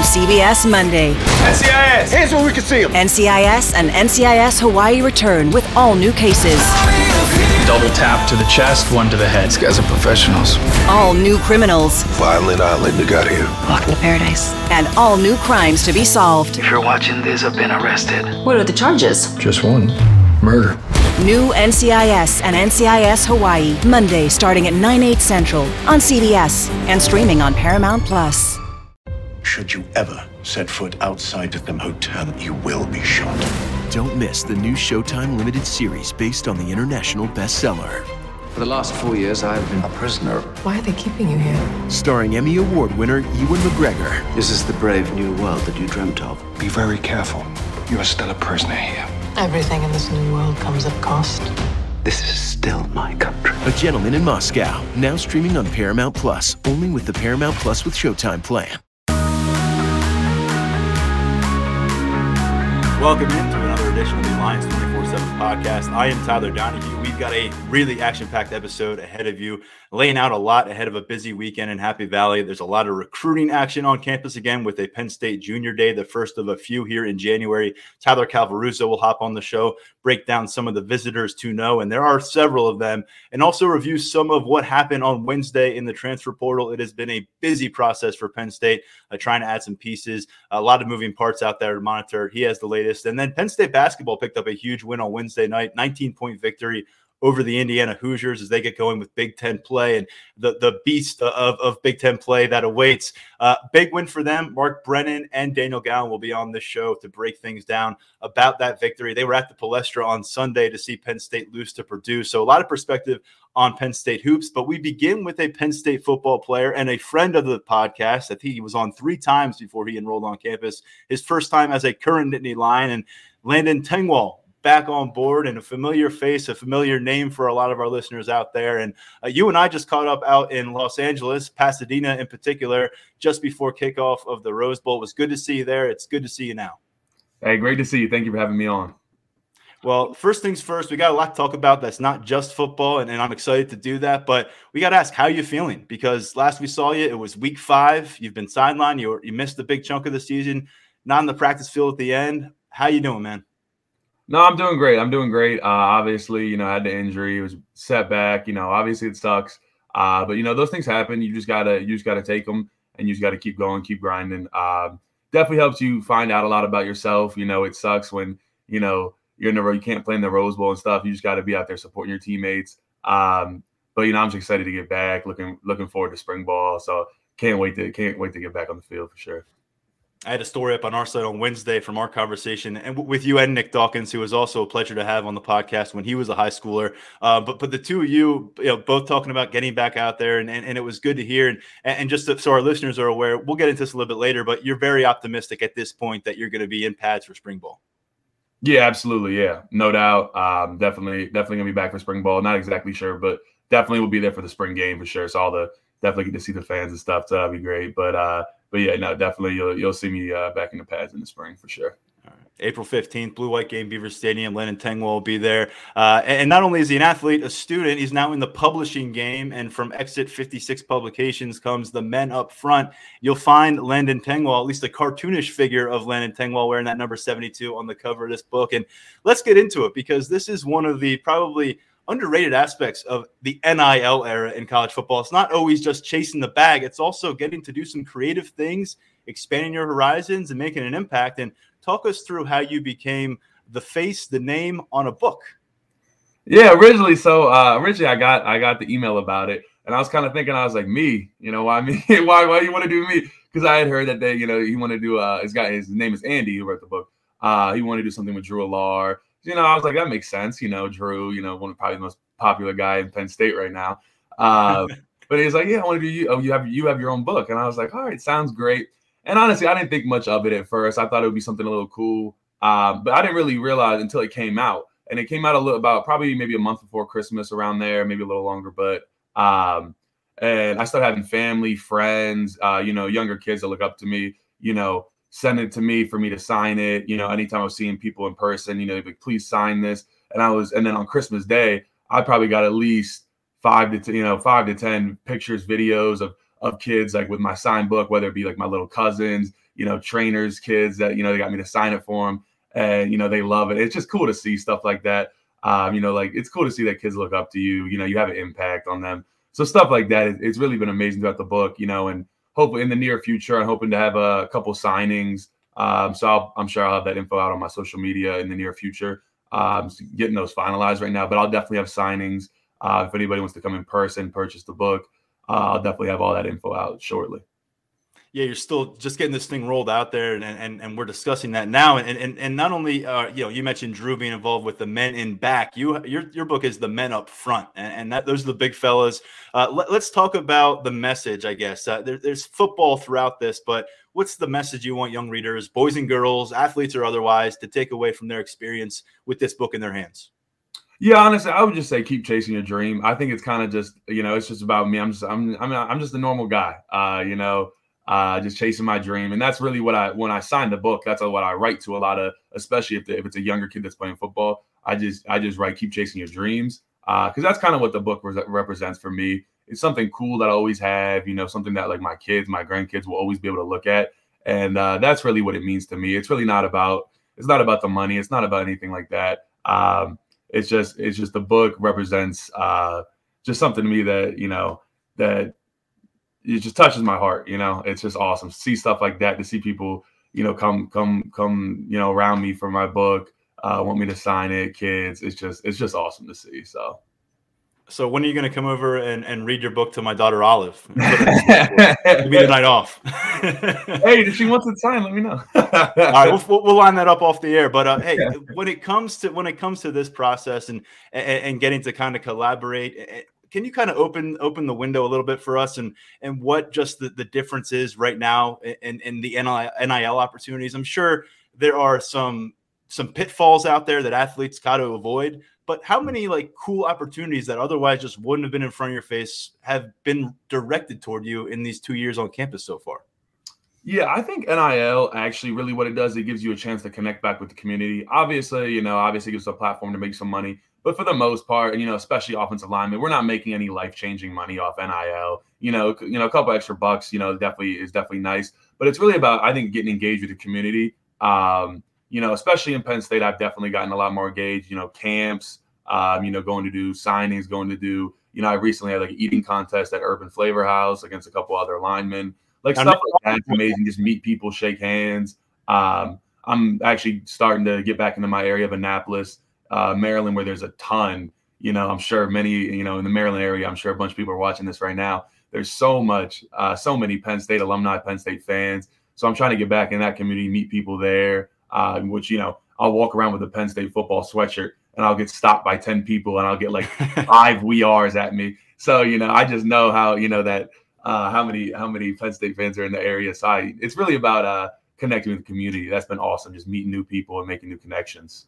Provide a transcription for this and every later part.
CBS Monday. NCIS! Hands where we can see them! NCIS and NCIS Hawaii return with all new cases. Double tap to the chest, one to the head. These guys are professionals. All new criminals. Violent Islander got here. Welcome to paradise. And all new crimes to be solved. If you're watching this, I've been arrested. What are the charges? Just one. Murder. New NCIS and NCIS Hawaii, Monday starting at 9/8 Central on CBS and streaming on Paramount+. Should you ever set foot outside of the hotel, you will be shot. Don't miss the new Showtime limited series based on the international bestseller. For the last 4 years, I've been a prisoner. Why are they keeping you here? Starring Emmy Award winner Ewan McGregor. This is the brave new world that you dreamt of. Be very careful. You are still a prisoner here. Everything in this new world comes at cost. This is still my country. A Gentleman in Moscow, now streaming on Paramount+, only with the Paramount Plus with Showtime plan. Welcome into another edition of the Lions 24/7 podcast. I am Tyler Donahue. We've got a really action-packed episode ahead of you, laying out a lot ahead of a busy weekend in Happy Valley. There's a lot of recruiting action on campus again with a Penn State Junior Day, the first of a few here in January. Tyler Calvaruso will hop on the show, break down some of the visitors to know, and there are several of them, and also review some of what happened on Wednesday in the transfer portal. It has been a busy process for Penn State, trying to add some pieces, a lot of moving parts out there to monitor. He has the latest. And then Penn State basketball picked up a huge win on Wednesday night, 19-point victory over the Indiana Hoosiers as they get going with Big Ten play and the beast of Big Ten play that awaits. Big win for them. Mark Brennan and Daniel Gowan will be on this show to break things down about that victory. They were at the Palestra on Sunday to see Penn State lose to Purdue. So a lot of perspective on Penn State hoops, but we begin with a Penn State football player and a friend of the podcast. I think he was on 3 times before he enrolled on campus. His first time as a current Nittany Lion, and Landon Tengwall back on board, and a familiar face, a familiar name for a lot of our listeners out there. And you and I just caught up out in Los Angeles, Pasadena in particular, just before kickoff of the Rose Bowl. It was good to see you there. It's good to see you now. Hey, great to see you. Thank you for having me on. Well, first things first, we got a lot to talk about that's not just football, and I'm excited to do that. But we got to ask, how are you feeling? Because last we saw you, it was week 5. You've been sidelined. You missed a big chunk of the season, not in the practice field at the end. How you doing, man? No, I'm doing great. Obviously, I had the injury. It was a setback. Obviously it sucks. But those things happen. You just gotta take them, and you just gotta keep going, keep grinding. Definitely helps you find out a lot about yourself. It sucks when you're you can't play in the Rose Bowl and stuff. You just got to be out there supporting your teammates. But I'm just excited to get back. Looking forward to spring ball. So can't wait to get back on the field for sure. I had a story up on our site on Wednesday from our conversation and with you and Nick Dawkins, who was also a pleasure to have on the podcast when he was a high schooler. But the two of you, both talking about getting back out there, and it was good to hear. And just so our listeners are aware, we'll get into this a little bit later, but you're very optimistic at this point that you're going to be in pads for spring ball. Yeah, absolutely. Yeah, no doubt. Definitely gonna be back for spring ball. Not exactly sure, but definitely will be there for the spring game for sure. So definitely get to see the fans and stuff. So that'll be great. But yeah, no, definitely you'll see me back in the pads in the spring for sure. All right. April 15th, Blue White Game, Beaver Stadium. Landon Tengwall will be there. And not only is he an athlete, a student, he's now in the publishing game. And from Exit 56 Publications comes The Men Up Front. You'll find Landon Tengwall, at least a cartoonish figure of Landon Tengwall, wearing that number 72 on the cover of this book. And let's get into it, because this is one of the probably underrated aspects of the NIL era in college football. It's not always just chasing the bag. It's also getting to do some creative things, expanding your horizons and making an impact. And talk us through how you became the face, the name on a book. Yeah, originally I got the email about it, and I was kind of thinking, I was like, me, why me? why you want to do me? Because I had heard that he wanted to do his name is Andy, who wrote the book. He wanted to do something with Drew Allar. I was like, that makes sense. Drew, one of probably the most popular guy in Penn State right now. But he's like, yeah, I want to do you. Oh, you have your own book. And I was like, all right, sounds great. And honestly, I didn't think much of it at first. I thought it would be something a little cool. But I didn't really realize until it came out. And it came out about probably maybe a month before Christmas, around there, maybe a little longer. But and I started having family, friends, younger kids that look up to me, send it to me for me to sign it. Anytime I was seeing people in person, they'd be like, please sign this. And then on Christmas Day, I probably got at least 5 to 10 pictures, videos kids like with my signed book, whether it be like my little cousins, trainers, kids that, they got me to sign it for them. And, they love it. It's just cool to see stuff like that. Like it's cool to see that kids look up to you, you have an impact on them. So stuff like that, it's really been amazing throughout the book, and hopefully in the near future, I'm hoping to have a couple signings. So I'm sure I'll have that info out on my social media in the near future. Getting those finalized right now, but I'll definitely have signings. If anybody wants to come in person, purchase the book, I'll definitely have all that info out shortly. Yeah, you're still just getting this thing rolled out there, and we're discussing that now. And not only you mentioned Drew being involved with the men in back. Your book is the men up front, and that those are the big fellas. Let's talk about the message. I guess there's football throughout this, but what's the message you want young readers, boys and girls, athletes or otherwise, to take away from their experience with this book in their hands? Yeah, honestly, I would just say keep chasing your dream. I think it's kind of just it's just about me. I'm just a normal guy. Just chasing my dream. And that's really what when I signed the book, that's what I write to a lot of, especially if it's a younger kid that's playing football. I just write, keep chasing your dreams. Cause that's kind of what the book represents for me. It's something cool that I always have, something that like my kids, my grandkids will always be able to look at. And that's really what it means to me. It's really not about the money. It's not about anything like that. It's just the book represents just something to me that, that it just touches my heart. It's just awesome to see stuff like that, to see people, come, around me for my book, want me to sign it, kids. It's just awesome to see. So when are you going to come over and read your book to my daughter, Olive? Give me the night off. Hey, if she wants it signed, let me know. All right, we'll line that up off the air. But hey, when it comes to this process and getting to kind of collaborate, can you kind of open the window a little bit for us and what just the difference is right now in the NIL opportunities? I'm sure there are some pitfalls out there that athletes got to avoid, but how many like cool opportunities that otherwise just wouldn't have been in front of your face have been directed toward you in these 2 years on campus so far? Yeah, I think NIL actually really what it does, it gives you a chance to connect back with the community. Obviously, it gives a platform to make some money. But for the most part, especially offensive linemen, we're not making any life-changing money off NIL. A couple extra bucks, definitely is nice. But it's really about, I think, getting engaged with the community. Especially in Penn State, I've definitely gotten a lot more engaged. Camps, going to do signings, going to do. I recently had like an eating contest at Urban Flavor House against a couple other linemen. Like stuff like that. It's amazing. Just meet people, shake hands. I'm actually starting to get back into my area of Annapolis, Maryland, where there's a ton, I'm sure many, in the Maryland area, I'm sure a bunch of people are watching this right now. There's so many Penn State alumni, Penn State fans. So I'm trying to get back in that community, meet people there, which, I'll walk around with a Penn State football sweatshirt and I'll get stopped by 10 people and I'll get like 5 "we are's" at me. So, I just know how, that how many Penn State fans are in the area. So it's really about connecting with the community. That's been awesome. Just meeting new people and making new connections.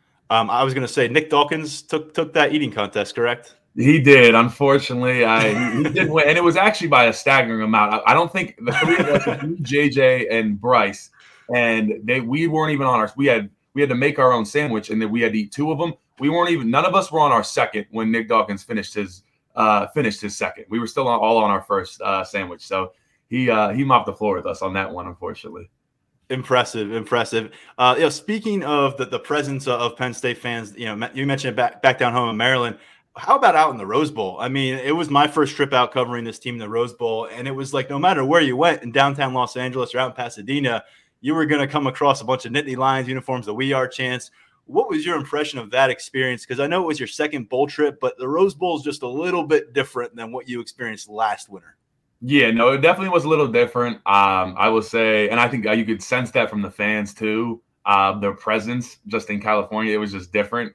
I was going to say Nick Dawkins took that eating contest, correct? He did. Unfortunately, he did win, and it was actually by a staggering amount. I don't think the three of us, JJ and Bryce, and we weren't even on our. We had to make our own sandwich, and then we had to eat 2 of them. None of us were on our second when Nick Dawkins finished his second. We were still all on our first sandwich. So he mopped the floor with us on that one, unfortunately. Impressive. Speaking of the presence of Penn State fans, you mentioned it back down home in Maryland. How about out in the Rose Bowl? I mean, it was my first trip out covering this team in the Rose Bowl, and it was like no matter where you went in downtown Los Angeles or out in Pasadena, you were going to come across a bunch of Nittany Lions uniforms, the "We Are" chants. What was your impression of that experience? Because I know it was your second bowl trip, but the Rose Bowl is just a little bit different than what you experienced last winter. Yeah, no, it definitely was a little different. I will say, and I think you could sense that from the fans too. Their presence just in California, it was just different.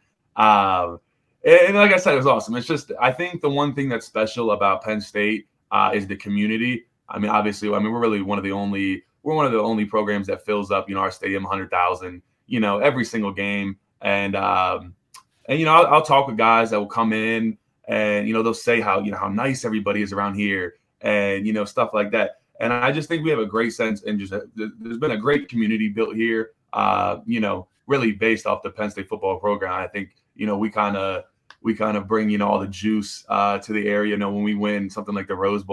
And like I said, it was awesome. It's just, I think the one thing that's special about Penn State is the community. I mean, obviously, we're really one of the only programs that fills up, our stadium 100,000, every single game. And I'll talk with guys that will come in and, they'll say how nice everybody is around here and, stuff like that. And I just think we have a great sense and there's been a great community built here, really based off the Penn State football program. I think, we kind of bring, all the juice to the area. When we win something like the Rose Bowl,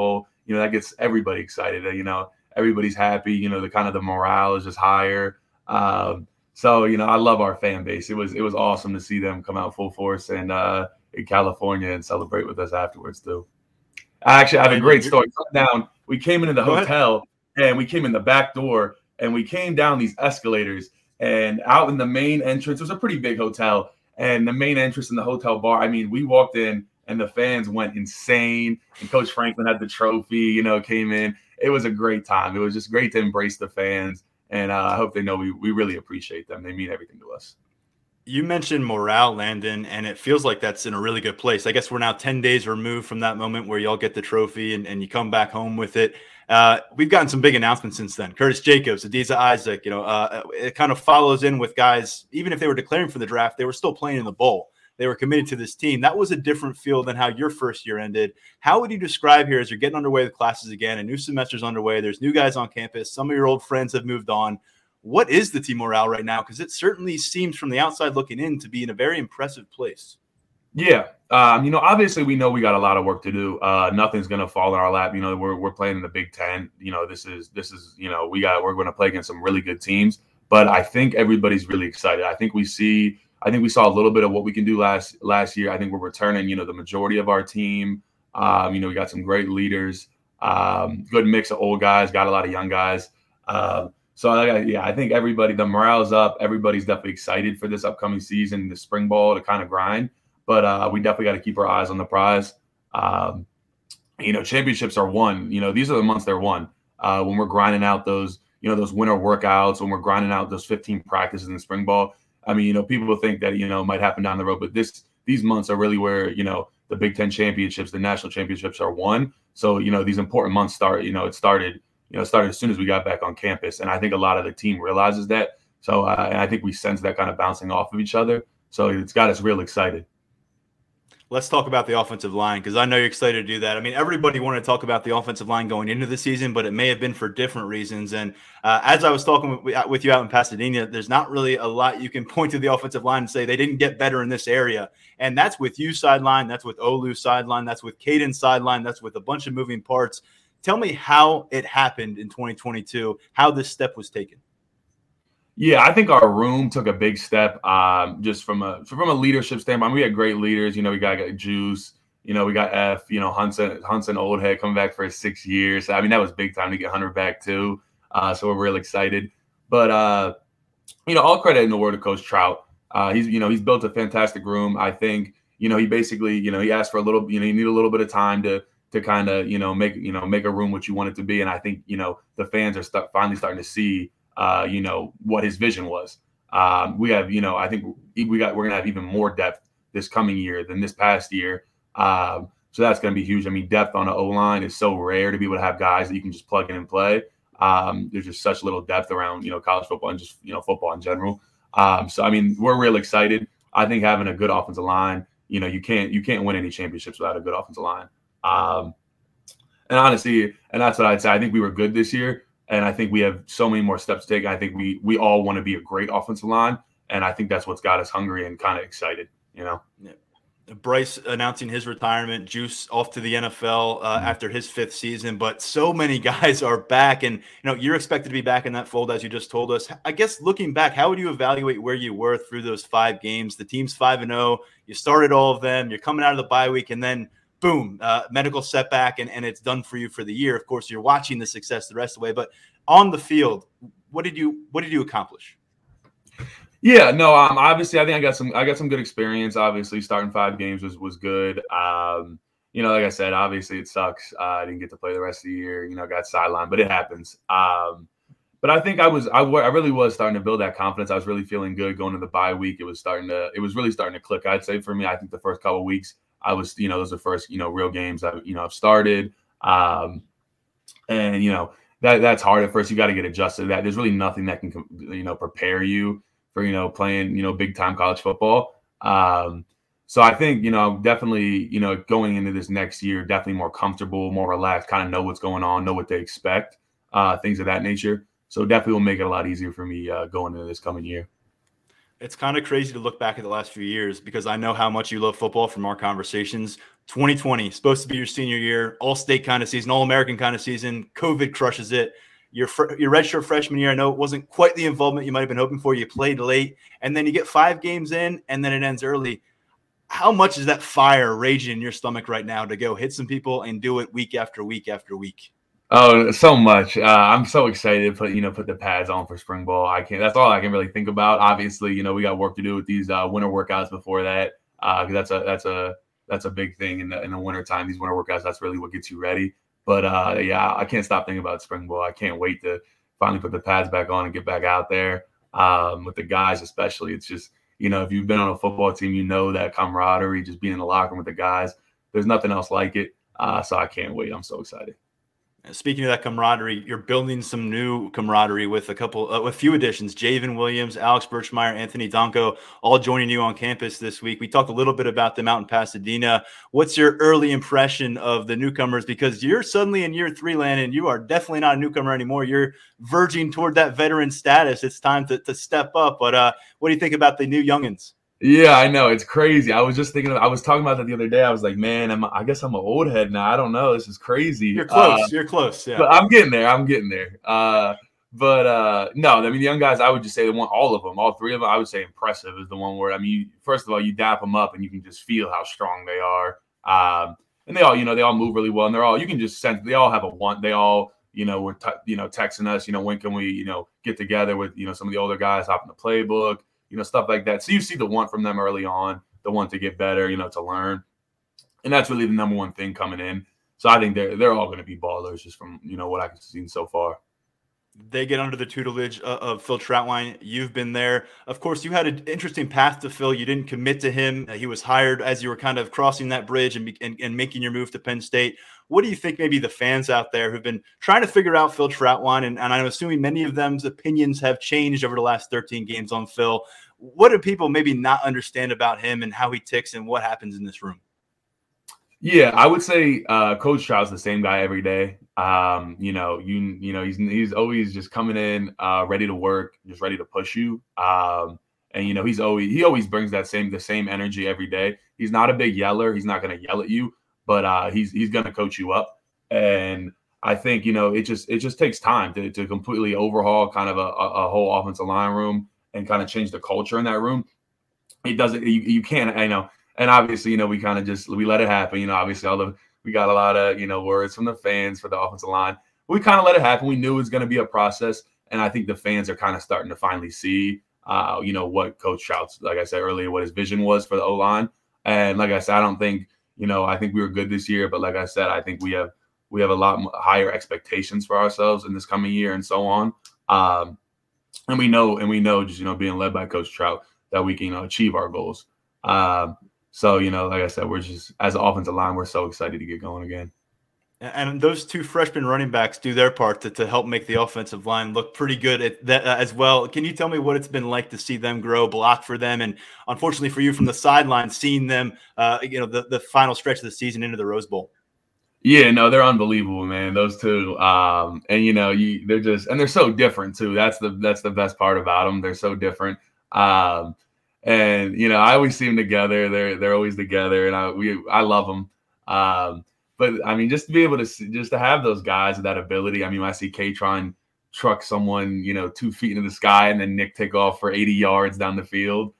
that gets everybody excited. Everybody's happy. The morale is just higher. So I love our fan base. It was awesome to see them come out full force and in California and celebrate with us afterwards too. I actually have a great story. We came into the hotel and we came in the back door and we came down these escalators and out in the main entrance. It was a pretty big hotel, and the main entrance in the hotel bar. I mean, we walked in and the fans went insane. And Coach Franklin had the trophy. Came in. It was a great time. It was just great to embrace the fans. And I hope they know we really appreciate them. They mean everything to us. You mentioned morale, Landon, and it feels like that's in a really good place. I guess we're now 10 days removed from that moment where y'all get the trophy and you come back home with it. We've gotten some big announcements since then. Curtis Jacobs, Adisa Isaac, it kind of follows in with guys, even if they were declaring for the draft, they were still playing in the bowl. They were committed to this team. That was a different feel than how your first year ended. How would you describe here as you're getting underway with classes again, a new semester's underway, there's new guys on campus, some of your old friends have moved on. What is the team morale right now? Because it certainly seems from the outside looking in to be in a very impressive place. Yeah. Obviously we know we got a lot of work to do. Nothing's going to fall in our lap. We're playing in the Big Ten. This is we're going to play against some really good teams, but I think everybody's really excited. I think we saw a little bit of what we can do last year. I think we're returning, the majority of our team. We got some great leaders, good mix of old guys, got a lot of young guys. I think the morale's up. Everybody's definitely excited for this upcoming season, the spring ball to kind of grind. But we definitely got to keep our eyes on the prize. Championships are won. These are the months they're won. When we're grinding out those winter workouts, when we're grinding out those 15 practices in the spring ball. I mean, people think that, might happen down the road, but these months are really where, the Big Ten championships, the national championships are won. So, these important months start, it started as soon as we got back on campus. And I think a lot of the team realizes that. So and I think we sense that kind of bouncing off of each other. So it's got us real excited. Let's talk about the offensive line, because I know you're excited to do that. I mean, everybody wanted to talk about the offensive line going into the season, but it may have been for different reasons. And as I was talking with you out in Pasadena, there's not really a lot you can point to the offensive line and say they didn't get better in this area. And that's with you sideline, that's with Olu sideline, that's with Caden sideline, that's with a bunch of moving parts. Tell me how it happened in 2022, how this step was taken. Yeah, I think our room took a big step just from a leadership standpoint. We had great leaders. We got Juice. We got F. Hudson Oldhead coming back for his 6 years. So, I mean, that was big time to get Hunter back too. So we're real excited. But all credit in the world of Coach Trout. He's built a fantastic room. I think he basically he asked for a little. You need a little bit of time to kind of make a room what you want it to be. And I think the fans are finally starting to see. What his vision was. We have, I think we're going to have even more depth this coming year than this past year. So that's going to be huge. I mean, depth on the O-line is so rare to be able to have guys that you can just plug in and play. There's just such little depth around, college football and just, football in general. So, I mean, we're real excited. I think having a good offensive line, you can't win any championships without a good offensive line. And honestly, and that's what I'd say. I think we were good this year. And I think we have so many more steps to take. I think we all want to be a great offensive line. And I think that's what's got us hungry and kind of excited, Yeah. Bryce announcing his retirement, Juice off to the NFL after his 5th season. But so many guys are back. And, you're expected to be back in that fold, as you just told us. I guess looking back, how would you evaluate where you were through those 5 games? The team's 5-0. You started all of them. You're coming out of the bye week. And then boom, medical setback, and it's done for you for the year. Of course, you're watching the success the rest of the way, but on the field, what did you accomplish? Yeah, no, obviously I think I got some good experience. Obviously, starting 5 games was good. Like I said, obviously it sucks. I didn't get to play the rest of the year. Got sidelined, but it happens. But I think I really was starting to build that confidence. I was really feeling good going to the bye week. It was really starting to click. I'd say for me, I think the first couple of weeks. I was, those are the first, real games I've started. And, that's hard at first. You got to get adjusted to that. There's really nothing that can, prepare you for, playing, big time college football. So I think, definitely, going into this next year, definitely more comfortable, more relaxed, kind of know what's going on, know what they expect, things of that nature. So definitely will make it a lot easier for me going into this coming year. It's kind of crazy to look back at the last few years because I know how much you love football from our conversations. 2020, supposed to be your senior year, all-state kind of season, all-American kind of season. COVID crushes it. Your redshirt freshman year, I know it wasn't quite the involvement you might have been hoping for. You played late, and then you get 5 games in, and then it ends early. How much is that fire raging in your stomach right now to go hit some people and do it week after week after week? Oh, so much. I'm so excited to put the pads on for spring ball. That's all I can really think about. Obviously, we got work to do with these winter workouts before that. Because that's a big thing in the winter time. These winter workouts, that's really what gets you ready. But yeah, I can't stop thinking about spring ball. I can't wait to finally put the pads back on and get back out there with the guys, especially. It's just, if you've been on a football team, that camaraderie, just being in the locker room with the guys. There's nothing else like it. So I can't wait. I'm so excited. Speaking of that camaraderie, you're building some new camaraderie with a few additions. Javen Williams, Alex Birchmeyer, Anthony Donko, all joining you on campus this week. We talked a little bit about them out in Pasadena. What's your early impression of the newcomers? Because you're suddenly in year 3, Landon. You are definitely not a newcomer anymore. You're verging toward that veteran status. It's time to step up. But what do you think about the new youngins? Yeah, I know. It's crazy. I was just thinking, I was talking about that the other day. I was like, man, I guess I'm an old head now. I don't know. This is crazy. You're close. You're close. Yeah. But I'm getting there. But no, I mean, the young guys, I would just say all of them, all 3 of them, I would say impressive is the one word. I mean, first of all, you dap them up and you can just feel how strong they are. And they all, they all move really well. And you can just sense, they all have a want. They all, were, texting us, when can we, get together with, some of the older guys, hop in the playbook. Stuff like that. So you see the want from them early on, the want to get better, to learn. And that's really the number one thing coming in. So I think they're all going to be ballers just from, what I've seen so far. They get under the tutelage of Phil Trautwein. You've been there. Of course, you had an interesting path to Phil. You didn't commit to him. He was hired as you were kind of crossing that bridge and making your move to Penn State. What do you think maybe the fans out there who've been trying to figure out Phil Trautwein, and I'm assuming many of them's opinions have changed over the last 13 games on Phil. What do people maybe not understand about him and how he ticks and what happens in this room? Yeah, I would say Coach Trout's the same guy every day. He's always just coming in ready to work, just ready to push you. And he always brings the same energy every day. He's not a big yeller. He's not going to yell at you, but he's going to coach you up. And I think it just takes time to completely overhaul kind of a whole offensive line room and kind of change the culture in that room. It doesn't. You can't. I know. And obviously, we kind of we let it happen. Obviously, we got a lot of words from the fans for the offensive line. We kind of let it happen. We knew it was going to be a process, and I think the fans are kind of starting to finally see, what Coach Trout's, like I said earlier, what his vision was for the O-line. And like I said, I don't think, I think we were good this year, but like I said, I think we have a lot higher expectations for ourselves in this coming year and so on. And we know just being led by Coach Trout that we can achieve our goals. So, like I said, we're just, as an offensive line, we're so excited to get going again. And those 2 freshman running backs do their part to help make the offensive line look pretty good at that as well. Can you tell me what it's been like to see them grow, block for them, and unfortunately for you from the sideline, seeing them, the final stretch of the season into the Rose Bowl? Yeah, no, they're unbelievable, man. Those 2, and they're so different too. That's the best part about them. They're so different. And I always see them together. They're always together, and I love them. But I mean, just to be able to have those guys with that ability. I mean, I see Katron truck someone 2 feet into the sky, and then Nick take off for 80 yards down the field.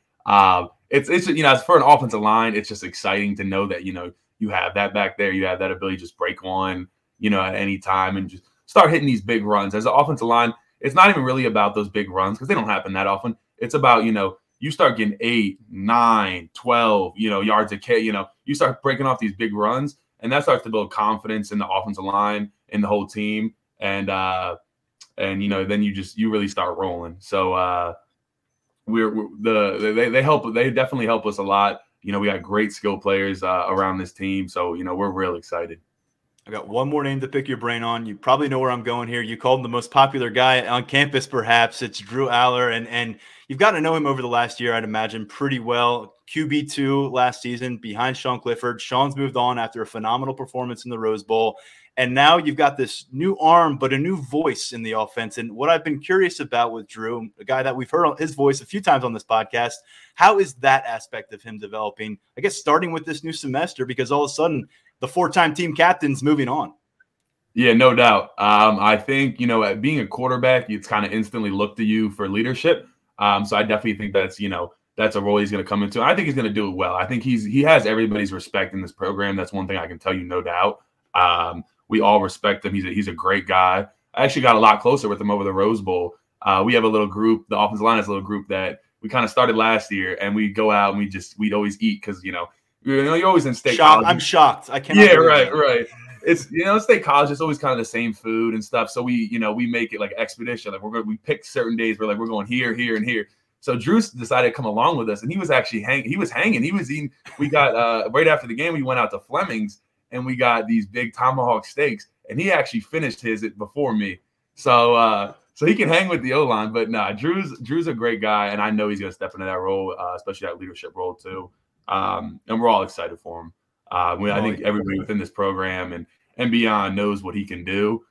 It's for an offensive line, it's just exciting to know that you have that back there. You have that ability to just break one at any time and just start hitting these big runs. As an offensive line, it's not even really about those big runs because they don't happen that often. It's about you start getting 8, 9, 12, yards a carry. You start breaking off these big runs, and that starts to build confidence in the offensive line, in the whole team, and then you really start rolling. So they definitely help us a lot. We got great skill players around this team, so we're real excited. I got one more name to pick your brain on. You probably know where I'm going here. You called him the most popular guy on campus, perhaps. It's Drew Aller, and you've gotten to know him over the last year, I'd imagine, pretty well. QB2 last season behind Sean Clifford. Sean's moved on after a phenomenal performance in the Rose Bowl. And now you've got this new arm, but a new voice in the offense. And what I've been curious about with Drew, a guy that we've heard his voice a few times on this podcast, how is that aspect of him developing, I guess, starting with this new semester, because all of a sudden the 4-time team captain's moving on? Yeah, no doubt. I think, at being a quarterback, it's kind of instantly looked to you for leadership. So I definitely think that's a role he's going to come into. I think he's going to do it well. I think he has everybody's respect in this program. That's one thing I can tell you, no doubt. We all respect him. He's a great guy. I actually got a lot closer with him over the Rose Bowl. We have a little group. The offensive line is a little group that we kind of started last year, and we go out and we'd always eat because you're always in state college. I'm shocked. I can't. Yeah, right. It's state college. It's always kind of the same food and stuff. So we make it like expedition. Like we pick certain days where like we're going here, here, and here. So Drew decided to come along with us, and he was actually hanging. He was eating. We got right after the game, we went out to Fleming's, and we got these big tomahawk steaks, and he actually finished his before me. So he can hang with the O-line, but nah, Drew's a great guy, and I know he's going to step into that role, especially that leadership role too. And we're all excited for him. I think everybody within this program and beyond knows what he can do.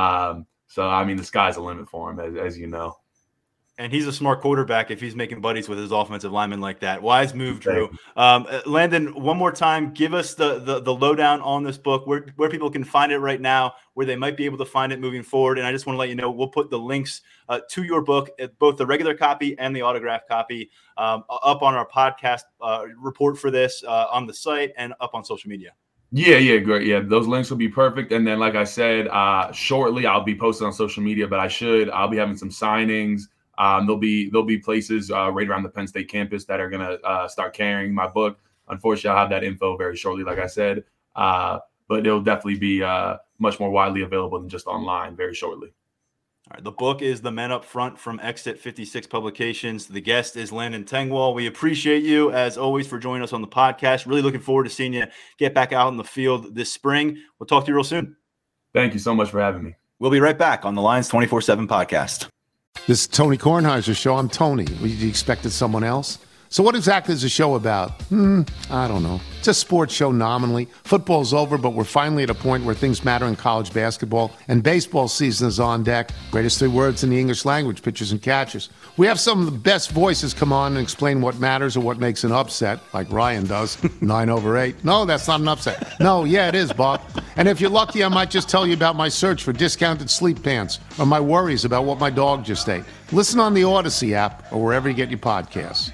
So, I mean, the sky's the limit for him, as you know. And he's a smart quarterback if he's making buddies with his offensive lineman like that. Wise move, Drew. Landon, one more time, give us the lowdown on this book, where people can find it right now, where they might be able to find it moving forward. And I just want to let you know, we'll put the links to your book, both the regular copy and the autographed copy, up on our podcast report for this on the site and up on social media. Yeah, great. Yeah, those links will be perfect. And then, like I said, shortly I'll be posting on social media, but I'll be having some signings. There'll be places right around the Penn State campus that are going to start carrying my book. Unfortunately, I'll have that info very shortly, like I said. But it'll definitely be much more widely available than just online very shortly. All right, the book is The Men Up Front from Exit 56 Publications. The guest is Landon Tengwall. We appreciate you, as always, for joining us on the podcast. Really looking forward to seeing you get back out in the field this spring. We'll talk to you real soon. Thank you so much for having me. We'll be right back on the Lions 24/7 podcast. This is Tony Kornheiser's show. I'm Tony. You expected someone else? So what exactly is the show about? I don't know. It's a sports show nominally. Football's over, but we're finally at a point where things matter in college basketball, and baseball season is on deck. Greatest 3 words in the English language, pitchers and catchers. We have some of the best voices come on and explain what matters or what makes an upset, like Ryan does, 9/8. No, that's not an upset. No, yeah, it is, Bob. And if you're lucky, I might just tell you about my search for discounted sleep pants or my worries about what my dog just ate. Listen on the Odyssey app or wherever you get your podcasts.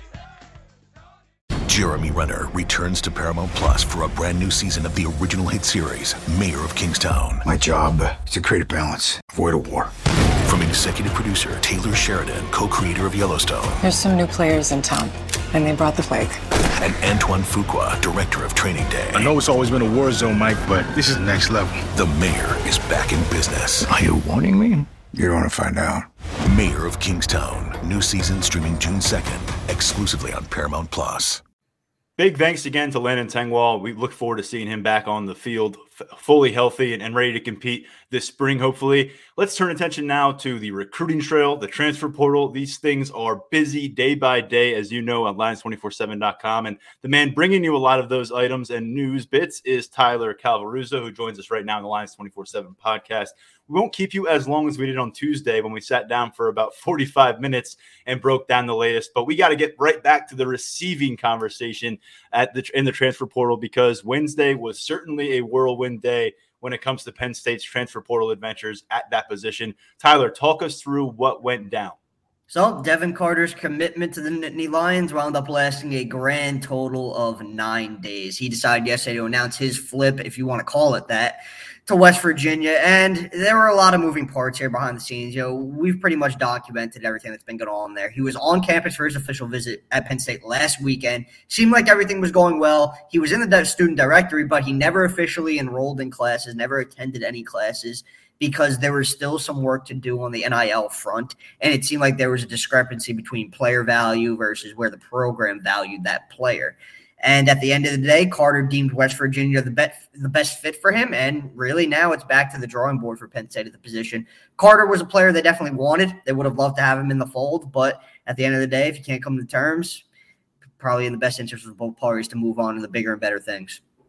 Jeremy Renner returns to Paramount Plus for a brand new season of the original hit series, Mayor of Kingstown. My job is to create a balance, avoid a war. From executive producer Taylor Sheridan, co-creator of Yellowstone. There's some new players in town, and they brought the plague. And Antoine Fuqua, director of Training Day. I know it's always been a war zone, Mike, but this is next level. The Mayor is back in business. Are you warning me? You're going to find out. Mayor of Kingstown. New season streaming June 2nd, exclusively on Paramount Plus. Big thanks again to Landon Tengwall. We look forward to seeing him back on the field, fully healthy and ready to compete this spring, hopefully. Let's turn attention now to the recruiting trail, the transfer portal. These things are busy day by day, as you know, on Lions247.com. And the man bringing you a lot of those items and news bits is Tyler Calvaruso, who joins us right now on the Lions 24/7 podcast. We won't keep you as long as we did on Tuesday when we sat down for about 45 minutes and broke down the latest. But we got to get right back to the receiving conversation in the transfer portal, because Wednesday was certainly a whirlwind day when it comes to Penn State's transfer portal adventures at that position. Tyler, talk us through what went down. So Devin Carter's commitment to the Nittany Lions wound up lasting a grand total of 9 days. He decided yesterday to announce his flip, if you want to call it that, to West Virginia. And there were a lot of moving parts here behind the scenes. We've pretty much documented everything that's been going on there. He was on campus for his official visit at Penn State last weekend. Seemed like everything was going well. He was in the student directory, but he never officially enrolled in classes, never attended any classes, because there was still some work to do on the NIL front. And it seemed like there was a discrepancy between player value versus where the program valued that player. And at the end of the day, Carter deemed West Virginia the best fit for him. And really now it's back to the drawing board for Penn State at the position. Carter was a player they definitely wanted. They would have loved to have him in the fold. But at the end of the day, if you can't come to terms, probably in the best interest of both parties to move on to the bigger and better things.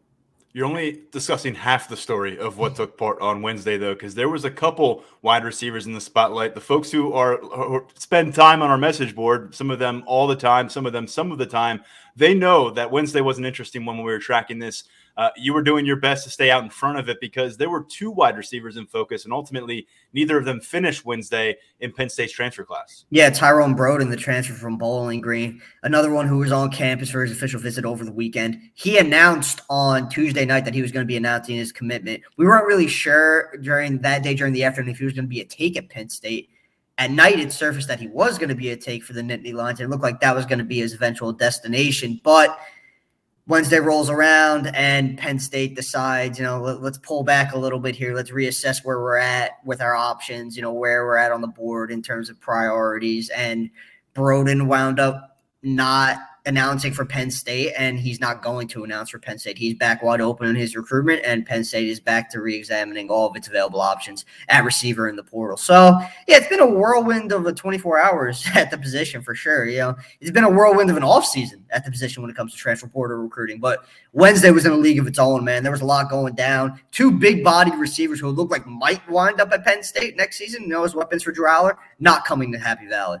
You're only discussing half the story of what took part on Wednesday, though, because there was a couple wide receivers in the spotlight. The folks who spend time on our message board, some of them all the time, some of them some of the time, they know that Wednesday was an interesting one when we were tracking this. You were doing your best to stay out in front of it because there were two wide receivers in focus, and ultimately neither of them finished Wednesday in Penn State's transfer class. Yeah, Tyrone Broden, the transfer from Bowling Green, another one who was on campus for his official visit over the weekend. He announced on Tuesday night that he was going to be announcing his commitment. We weren't really sure during that day, during the afternoon, if he was going to be a take at Penn State. At night, it surfaced that he was going to be a take for the Nittany Lions, and it looked like that was going to be his eventual destination. But Wednesday rolls around and Penn State decides, let's pull back a little bit here. Let's reassess where we're at with our options, where we're at on the board in terms of priorities. And Broden wound up not announcing for Penn State, and he's not going to announce for Penn State. He's back wide open in his recruitment, and Penn State is back to re-examining all of its available options at receiver in the portal. So, yeah, it's been a whirlwind of 24 hours at the position for sure. It's been a whirlwind of an offseason at the position when it comes to transfer portal recruiting. But Wednesday was in a league of its own, man. There was a lot going down. Two big-bodied receivers who look like might wind up at Penn State next season, as weapons for Drew Allar, not coming to Happy Valley.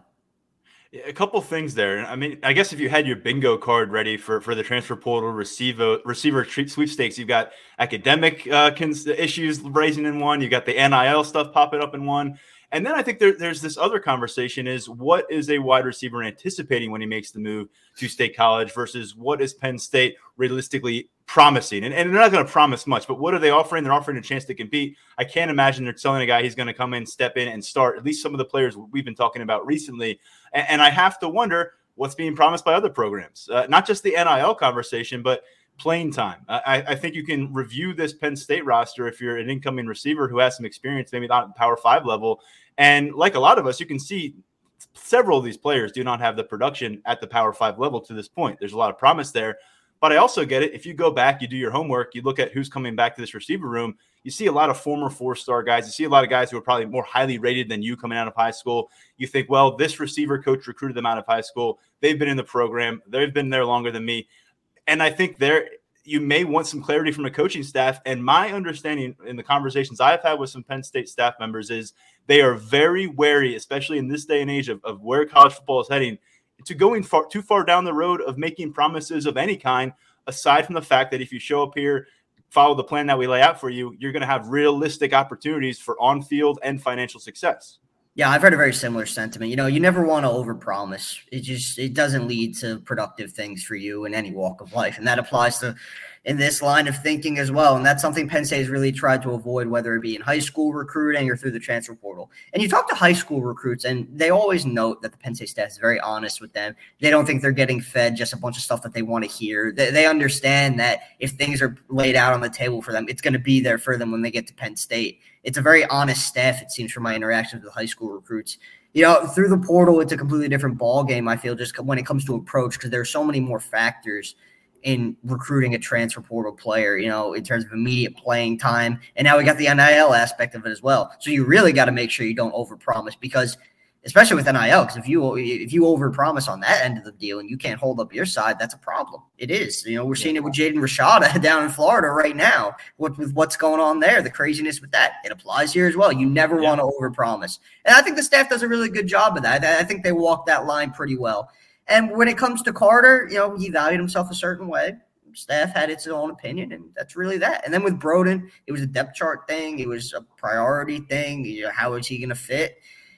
A couple things there. I mean, I guess if you had your bingo card ready for the transfer portal receiver sweepstakes, you've got academic issues raising in one. You got the NIL stuff popping up in one. And then I think there's this other conversation is what is a wide receiver anticipating when he makes the move to State College versus what is Penn State realistically promising? And they're not going to promise much, but what are they offering? They're offering a chance to compete. I can't imagine they're telling a guy he's going to come in, step in, and start, at least some of the players we've been talking about recently. And I have to wonder what's being promised by other programs, not just the NIL conversation, but playing time. I think you can review this Penn State roster if you're an incoming receiver who has some experience, maybe not at the Power 5 level. And like a lot of us, you can see several of these players do not have the production at the Power 5 level to this point. There's a lot of promise there. But I also get it. If you go back, you do your homework, you look at who's coming back to this receiver room, you see a lot of former four-star guys. You see a lot of guys who are probably more highly rated than you coming out of high school. You think, well, this receiver coach recruited them out of high school. They've been in the program. They've been there longer than me. And I think you may want some clarity from the coaching staff. And my understanding in the conversations I've had with some Penn State staff members is they are very wary, especially in this day and age of where college football is heading, to going too far down the road of making promises of any kind, aside from the fact that if you show up here, follow the plan that we lay out for you, you're going to have realistic opportunities for on-field and financial success. Yeah, I've heard a very similar sentiment. You never want to overpromise. It doesn't lead to productive things for you in any walk of life. And that applies to in this line of thinking as well. And that's something Penn State has really tried to avoid, whether it be in high school recruiting or through the transfer portal. And you talk to high school recruits, and they always note that the Penn State staff is very honest with them. They don't think they're getting fed just a bunch of stuff that they want to hear. They understand that if things are laid out on the table for them, it's going to be there for them when they get to Penn State. It's a very honest staff, it seems, from my interactions with high school recruits. Through the portal, it's a completely different ball game, I feel, just when it comes to approach, because there are so many more factors in recruiting a transfer portal player, in terms of immediate playing time. And now we got the NIL aspect of it as well. So you really got to make sure you don't overpromise, because especially with NIL, because if you overpromise on that end of the deal and you can't hold up your side, that's a problem. It is. We're seeing it with Jaden Rashada down in Florida right now with what's going on there, the craziness with that. It applies here as well. You never want to overpromise. And I think the staff does a really good job of that. I think they walk that line pretty well. And when it comes to Carter, he valued himself a certain way. Staff had its own opinion, and that's really that. And then with Broden, it was a depth chart thing. It was a priority thing. How is he going to fit?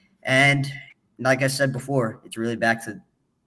And like I said before, it's really back to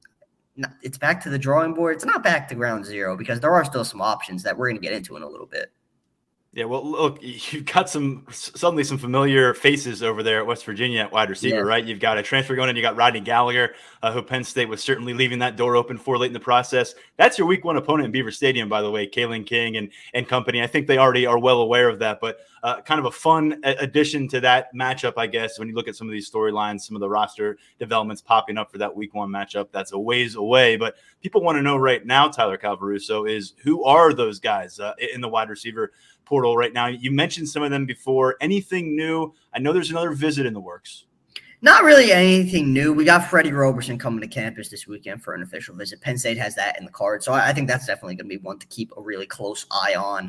the drawing board. It's not back to ground zero, because there are still some options that we're going to get into in a little bit. Yeah, well, look, you've got suddenly some familiar faces over there at West Virginia at wide receiver, right? You've got a transfer going in. You got Rodney Gallagher, who Penn State was certainly leaving that door open for late in the process. That's your week one opponent in Beaver Stadium, by the way, Kalen King and company. I think they already are well aware of that, but kind of a fun addition to that matchup, I guess, when you look at some of these storylines, some of the roster developments popping up for that week one matchup. That's a ways away, but people want to know right now, Tyler Calvaruso, is who are those guys in the wide receiver portal right now? You mentioned some of them before. Anything new? I know there's another visit in the works. Not really anything new. We got Freddie Roberson coming to campus this weekend for an official visit. Penn State has that in the card. So I think that's definitely going to be one to keep a really close eye on.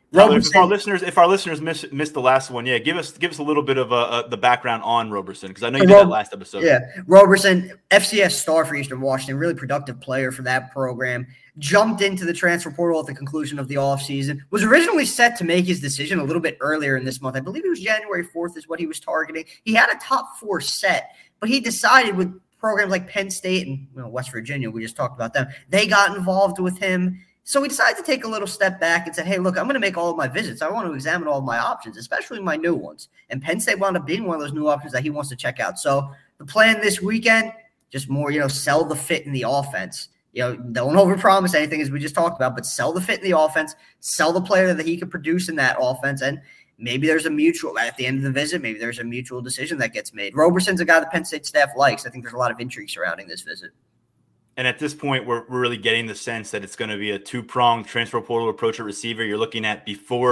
If our listeners missed the last one, give us a little bit of the background on Roberson, because I know you did that last episode. Yeah, Roberson, FCS star for Eastern Washington, really productive player for that program. Jumped into the transfer portal at the conclusion of the offseason. Was originally set to make his decision a little bit earlier in this month. I believe it was January 4th is what he was targeting. He had a top 4 set, but he decided with programs like Penn State and West Virginia, we just talked about them, they got involved with him. So we decided to take a little step back and said, hey, look, I'm going to make all of my visits. I want to examine all of my options, especially my new ones. And Penn State wound up being one of those new options that he wants to check out. So the plan this weekend, just more, sell the fit in the offense. Don't overpromise anything, as we just talked about, but sell the fit in the offense, sell the player that he could produce in that offense. And maybe there's a mutual, at the end of the visit, maybe there's a mutual decision that gets made. Roberson's a guy the Penn State staff likes. I think there's a lot of intrigue surrounding this visit. And at this point, we're really getting the sense that it's going to be a two-pronged transfer portal approach at receiver. You're looking at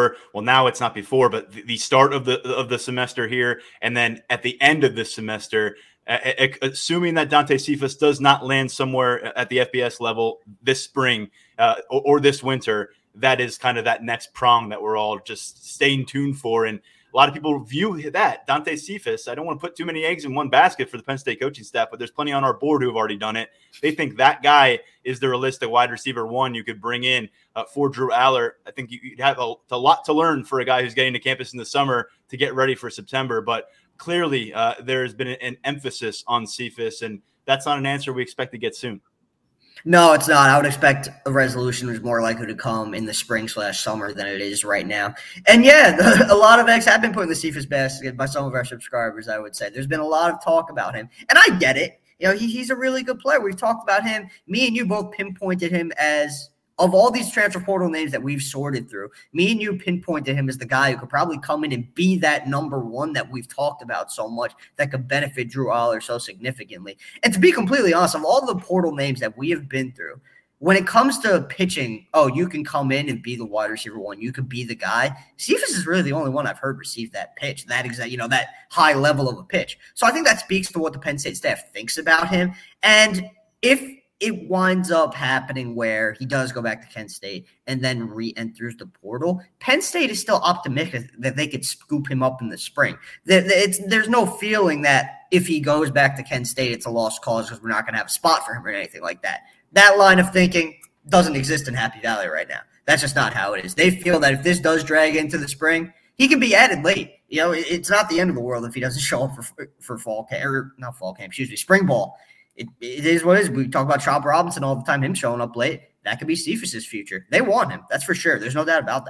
now it's not before, but the start of the semester here, and then at the end of this semester, assuming that Dante Cephas does not land somewhere at the FBS level this spring or this winter, that is kind of that next prong that we're all just staying tuned for. And a lot of people view that Dante Cephas. I don't want to put too many eggs in one basket for the Penn State coaching staff, but there's plenty on our board who have already done it. They think that guy is the realistic wide receiver one you could bring in for Drew Aller. I think you'd have a lot to learn for a guy who's getting to campus in the summer to get ready for September. But clearly there has been an emphasis on Cephas, and that's not an answer we expect to get soon. No, it's not. I would expect a resolution is more likely to come in the spring/summer than it is right now. And a lot of eggs have been put in the Cephas basket by some of our subscribers, I would say. There's been a lot of talk about him. And I get it. He's a really good player. We've talked about him. Me and you both pinpointed him as, of all these transfer portal names that we've sorted through, me and you pinpointed him as the guy who could probably come in and be that number one that we've talked about so much that could benefit Drew Aller so significantly. And to be completely honest, of all the portal names that we have been through, when it comes to pitching, you can come in and be the wide receiver one, you could be the guy. Cephas is really the only one I've heard receive that pitch, that exact, that high level of a pitch. So I think that speaks to what the Penn State staff thinks about him. And if it winds up happening where he does go back to Kent State and then re-enters the portal, Penn State is still optimistic that they could scoop him up in the spring. There's no feeling that if he goes back to Kent State, it's a lost cause because we're not going to have a spot for him or anything like that. That line of thinking doesn't exist in Happy Valley right now. That's just not how it is. They feel that if this does drag into the spring, he can be added late. It's not the end of the world if he doesn't show up for fall camp, or not fall camp, spring ball. It is what it is. We talk about Chop Robinson all the time, him showing up late. That could be Cephas's future. They want him. That's for sure. There's no doubt about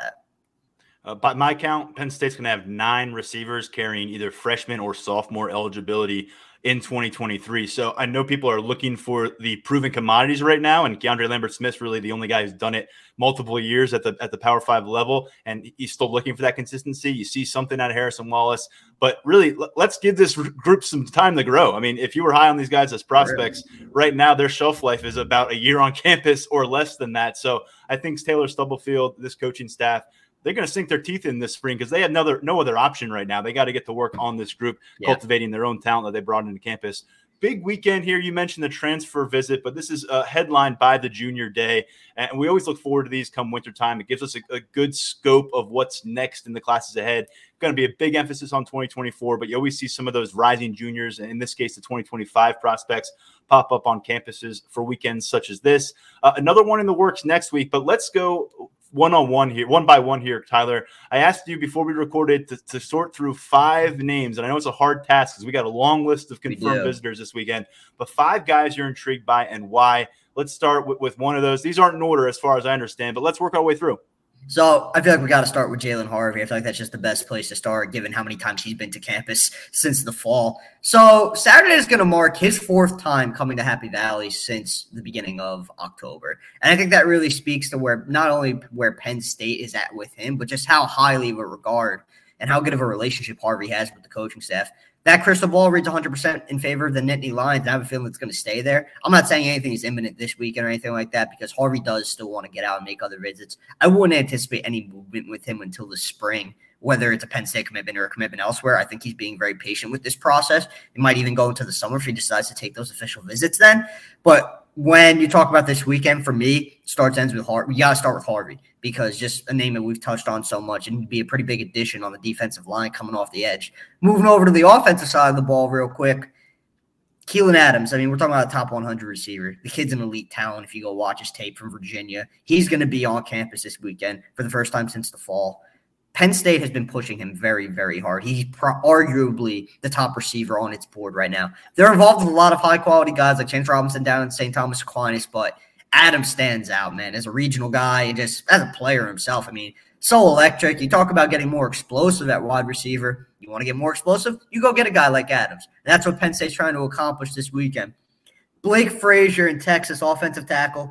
that. By my count, Penn State's going to have 9 receivers carrying either freshman or sophomore eligibility in 2023. So I know people are looking for the proven commodities right now, and Keandre Lambert-Smith's really the only guy who's done it multiple years at the Power 5 level, and he's still looking for that consistency. You see something out of Harrison Wallace, but really let's give this group some time to grow. I mean, if you were high on these guys as prospects, right now their shelf life is about a year on campus or less than that. So I think Taylor Stubblefield, this coaching staff, they're going to sink their teeth in this spring because they have no other option right now. They got to get to work on this group, cultivating their own talent that they brought into campus. Big weekend here. You mentioned the transfer visit, but this is headlined by the junior day. And we always look forward to these come wintertime. It gives us a good scope of what's next in the classes ahead. Going to be a big emphasis on 2024, but you always see some of those rising juniors, and in this case, the 2025 prospects, pop up on campuses for weekends such as this. Another one in the works next week, but let's go one by one here, Tyler. I asked you before we recorded to sort through 5 names, and I know it's a hard task because we got a long list of confirmed visitors this weekend, but 5 guys you're intrigued by and why. Let's start with one of those. These aren't in order as far as I understand, but let's work our way through. So I feel like we got to start with Jalen Harvey. I feel like that's just the best place to start, given how many times he's been to campus since the fall. So Saturday is going to mark his 4th time coming to Happy Valley since the beginning of October. And I think that really speaks to where not only where Penn State is at with him, but just how highly of a regard and how good of a relationship Harvey has with the coaching staff. That crystal ball reads 100% in favor of the Nittany Lions. I have a feeling it's going to stay there. I'm not saying anything is imminent this weekend or anything like that because Harvey does still want to get out and make other visits. I wouldn't anticipate any movement with him until the spring whether it's a Penn State commitment or a commitment elsewhere. I think he's being very patient with this process. It might even go into the summer if he decides to take those official visits then. But when you talk about this weekend, for me, ends with Harvey. You got to start with Harvey because just a name that we've touched on so much and be a pretty big addition on the defensive line coming off the edge. Moving over to the offensive side of the ball real quick, Keelan Adams. I mean, we're talking about a top 100 receiver. The kid's an elite talent if you go watch his tape from Virginia. He's going to be on campus this weekend for the first time since the fall. Penn State has been pushing him very, very hard. He's arguably the top receiver on its board right now. They're involved with a lot of high-quality guys like Chance Robinson down in St. Thomas Aquinas, but Adams stands out, man, as a regional guy and just as a player himself. I mean, so electric. You talk about getting more explosive at wide receiver. You want to get more explosive? You go get a guy like Adams. And that's what Penn State's trying to accomplish this weekend. Blake Frazier in Texas, offensive tackle.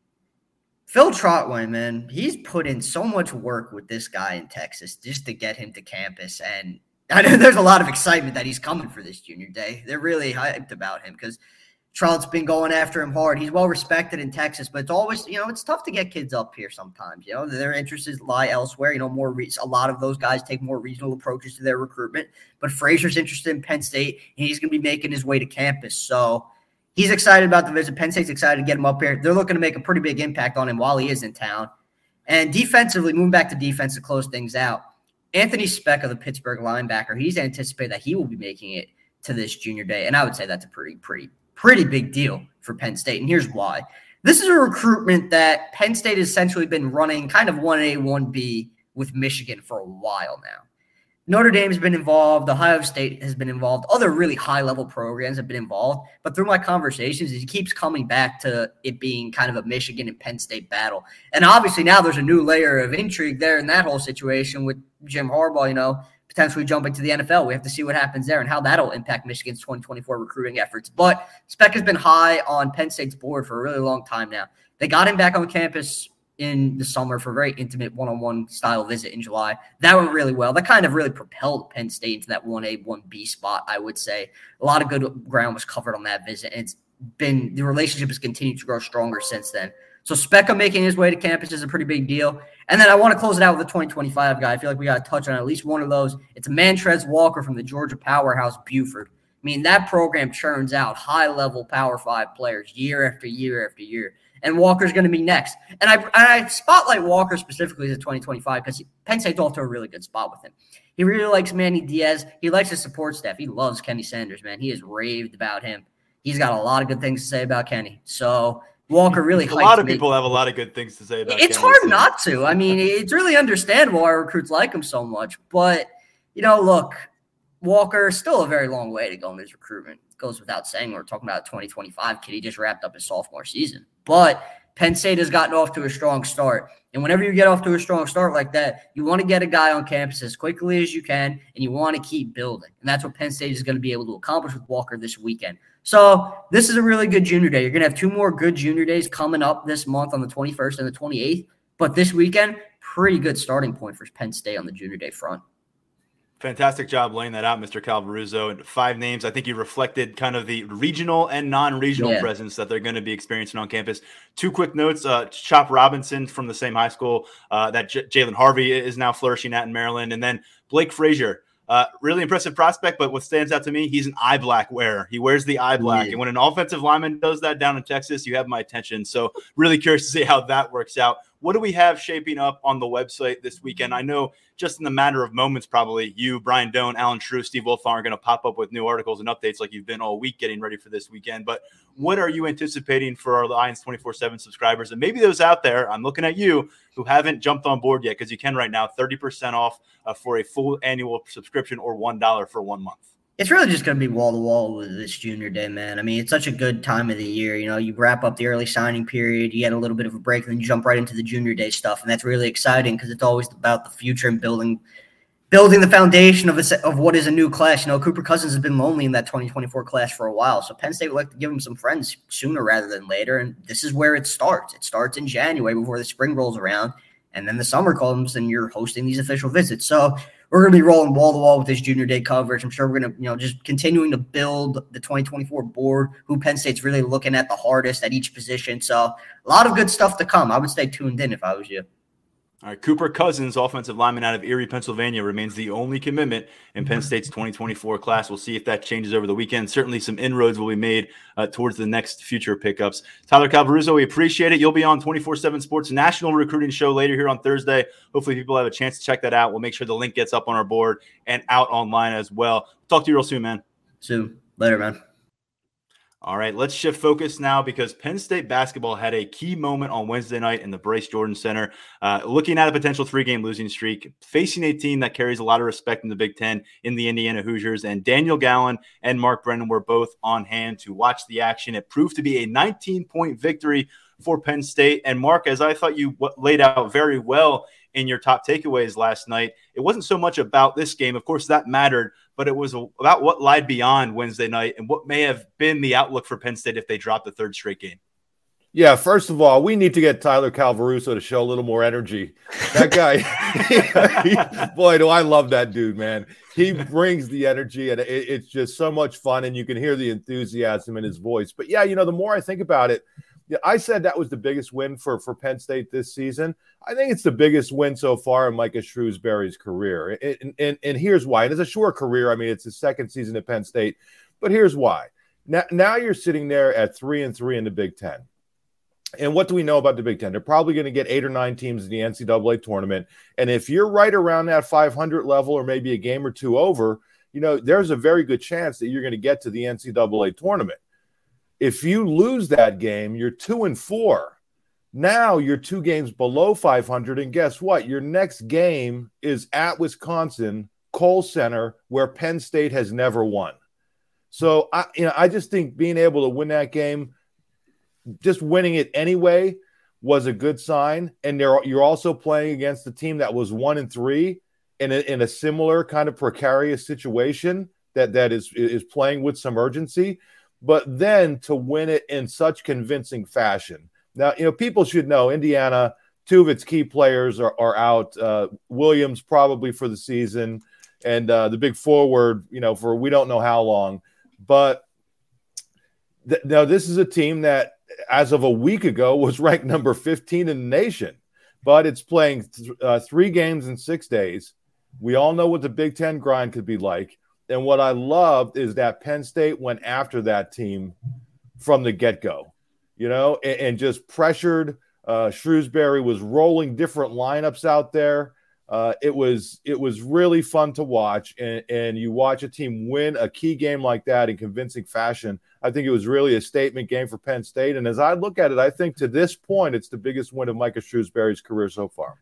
Phil Trotway, man, he's put in so much work with this guy in Texas just to get him to campus. And I know there's a lot of excitement that he's coming for this junior day. They're really hyped about him because Trout's been going after him hard. He's well respected in Texas, but it's always, it's tough to get kids up here sometimes. Their interests lie elsewhere. A lot of those guys take more regional approaches to their recruitment. But Frazier's interested in Penn State, and he's going to be making his way to campus. So he's excited about the visit. Penn State's excited to get him up here. They're looking to make a pretty big impact on him while he is in town. And defensively, moving back to defense to close things out, Anthony Speca, the Pittsburgh linebacker, he's anticipated that he will be making it to this junior day. And I would say that's a pretty big deal for Penn State. And here's why. This is a recruitment that Penn State has essentially been running kind of 1A, 1B with Michigan for a while now. Notre Dame's been involved. Ohio State has been involved. Other really high-level programs have been involved. But through my conversations, it keeps coming back to it being kind of a Michigan and Penn State battle. And obviously now there's a new layer of intrigue there in that whole situation with Jim Harbaugh, potentially jumping to the NFL. We have to see what happens there and how that'll impact Michigan's 2024 recruiting efforts. But Speck has been high on Penn State's board for a really long time now. They got him back on campus in the summer for a very intimate one-on-one style visit in July. That went really well. That kind of really propelled Penn State into that 1A, 1B spot, I would say. A lot of good ground was covered on that visit, and the relationship has continued to grow stronger since then. So Speca making his way to campus is a pretty big deal. And then I want to close it out with the 2025 guy. I feel like we got to touch on at least one of those. It's Mantrez Walker from the Georgia powerhouse Buford. I mean, that program churns out high-level Power 5 players year after year after year. And Walker's going to be next. And I spotlight Walker specifically as a 2025 because Penn State's off to a really good spot with him. He really likes Manny Diaz. He likes his support staff. He loves Kenny Sanders, man. He has raved about him. He's got a lot of good things to say about Kenny. So Walker really a lot of people have a lot of good things to say about It's Kenny hard not to. I mean, it's really understandable why recruits like him so much. But, look, Walker is still a very long way to go in his recruitment. It goes without saying. We're talking about a 2025 kid. He just wrapped up his sophomore season. But Penn State has gotten off to a strong start. And whenever you get off to a strong start like that, you want to get a guy on campus as quickly as you can, and you want to keep building. And that's what Penn State is going to be able to accomplish with Walker this weekend. So this is a really good junior day. You're going to have two more good junior days coming up this month on the 21st and the 28th. But this weekend, pretty good starting point for Penn State on the junior day front. Fantastic job laying that out, Mr. Calvaruso. And 5 names. I think you reflected kind of the regional and non-regional presence that they're going to be experiencing on campus. 2 quick notes. Chop Robinson from the same high school that Jalen Harvey is now flourishing at in Maryland. And then Blake Frazier. Really impressive prospect, but what stands out to me, he's an eye black wearer. He wears the eye black. And when an offensive lineman does that down in Texas, you have my attention. So really curious to see how that works out. What do we have shaping up on the website this weekend? I know just in the matter of moments, probably you, Brian Doan, Alan Shrew, Steve Wilfong are going to pop up with new articles and updates like you've been all week getting ready for this weekend. But what are you anticipating for our Lions 24/7 subscribers? And maybe those out there, I'm looking at you, who haven't jumped on board yet, because you can right now, 30% off for a full annual subscription or $1 for 1 month. It's really just going to be wall-to-wall with this junior day, man. I mean, it's such a good time of the year. You wrap up the early signing period, you get a little bit of a break, and then you jump right into the junior day stuff, and that's really exciting because it's always about the future and building the foundation of what is a new class. Cooper Cousins has been lonely in that 2024 class for a while, so Penn State would like to give him some friends sooner rather than later, and this is where it starts. It starts in January before the spring rolls around, and then the summer comes, and you're hosting these official visits. So we're going to be rolling wall-to-wall with this junior day coverage. I'm sure we're going to, just continuing to build the 2024 board, who Penn State's really looking at the hardest at each position. So a lot of good stuff to come. I would stay tuned in if I was you. All right, Cooper Cousins, offensive lineman out of Erie, Pennsylvania, remains the only commitment in Penn State's 2024 class. We'll see if that changes over the weekend. Certainly some inroads will be made towards the next future pickups. Tyler Calvaruso, we appreciate it. You'll be on 24/7 Sports National Recruiting Show later here on Thursday. Hopefully people have a chance to check that out. We'll make sure the link gets up on our board and out online as well. Talk to you real soon, man. Soon. Later, man. All right, let's shift focus now because Penn State basketball had a key moment on Wednesday night in the Bryce Jordan Center, looking at a potential 3-game losing streak, facing a team that carries a lot of respect in the Big Ten in the Indiana Hoosiers. And Daniel Gallen and Mark Brennan were both on hand to watch the action. It proved to be a 19-point victory for Penn State. And Mark, as I thought you laid out very well in your top takeaways last night, it wasn't so much about this game. Of course, that mattered, but it was about what lied beyond Wednesday night and what may have been the outlook for Penn State if they dropped the third straight game. Yeah, first of all, we need to get Tyler Calvaruso to show a little more energy. That guy, boy, do I love that dude, man. He brings the energy, and it's just so much fun, and you can hear the enthusiasm in his voice. But, yeah, the more I think about it, I said that was the biggest win for Penn State this season. I think it's the biggest win so far in Micah Shrewsbury's career. And here's why. And it's a short career. I mean, it's his second season at Penn State. But here's why. Now you're sitting there at 3-3 in the Big Ten. And what do we know about the Big Ten? They're probably going to get 8 or 9 teams in the NCAA tournament. And if you're right around that 500 level or maybe a game or two over, there's a very good chance that you're going to get to the NCAA tournament. If you lose that game, you're 2-4. Now you're 2 games below 500. And guess what? Your next game is at Wisconsin, Kohl Center, where Penn State has never won. So I just think being able to win that game, just winning it anyway, was a good sign. And you're also playing against a team that was 1-3 in a similar kind of precarious situation that is playing with some urgency. But then to win it in such convincing fashion. Now, people should know Indiana, 2 of its key players are out. Williams probably for the season, and the big forward, for we don't know how long. But now this is a team that, as of a week ago, was ranked number 15 in the nation. But it's playing 3 games in 6 days. We all know what the Big Ten grind could be like. And what I loved is that Penn State went after that team from the get-go, and just pressured. Shrewsbury was rolling different lineups out there. It was really fun to watch. And you watch a team win a key game like that in convincing fashion. I think it was really a statement game for Penn State. And as I look at it, I think to this point, it's the biggest win of Micah Shrewsbury's career so far.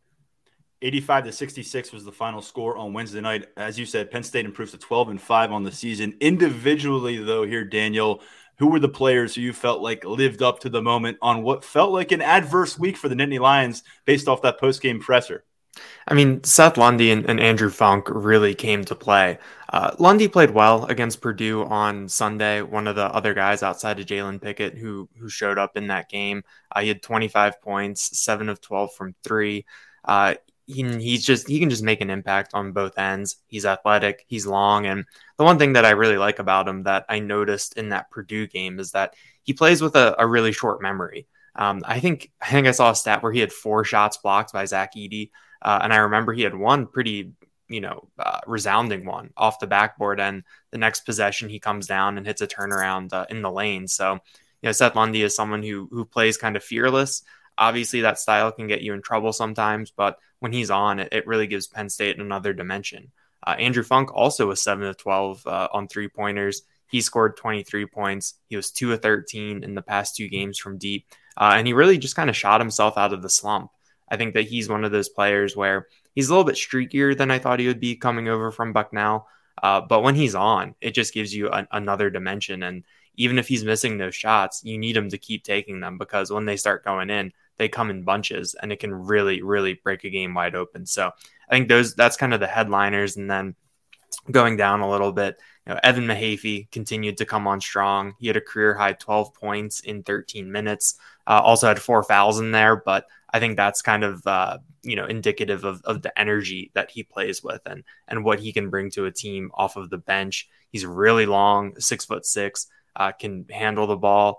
85-66 was the final score on Wednesday night. As you said, Penn State improves to 12-5 on the season. Individually, though, here, Daniel, who were the players who you felt like lived up to the moment on what felt like an adverse week for the Nittany Lions based off that post-game presser? I mean, Seth Lundy and Andrew Funk really came to play. Lundy played well against Purdue on Sunday, one of the other guys outside of Jalen Pickett who showed up in that game. He had 25 points, 7 of 12 from 3. He can just make an impact on both ends. He's athletic, he's long, and the one thing that I really like about him that I noticed in that Purdue game is that he plays with a really short memory. I think I saw a stat where he had 4 shots blocked by Zach Edey, and I remember he had one pretty resounding one off the backboard, and the next possession he comes down and hits a turnaround in the lane. So Seth Lundy is someone who plays kind of fearless. Obviously, that style can get you in trouble sometimes, but when he's on, it really gives Penn State another dimension. Andrew Funk also was 7 of 12 on 3-pointers. He scored 23 points. He was 2 of 13 in the past 2 games from deep. And he really just kind of shot himself out of the slump. I think that he's one of those players where he's a little bit streakier than I thought he would be coming over from Bucknell. But when he's on, it just gives you another dimension. And even if he's missing those shots, you need him to keep taking them, because when they start going in, they come in bunches and it can really, really break a game wide open. So I think that's kind of the headliners. And then going down a little bit, Evan Mahaffey continued to come on strong. He had a career high 12 points in 13 minutes. Also had 4 fouls in there, but I think that's kind of indicative of the energy that he plays with and what he can bring to a team off of the bench. He's really long, 6'6", can handle the ball.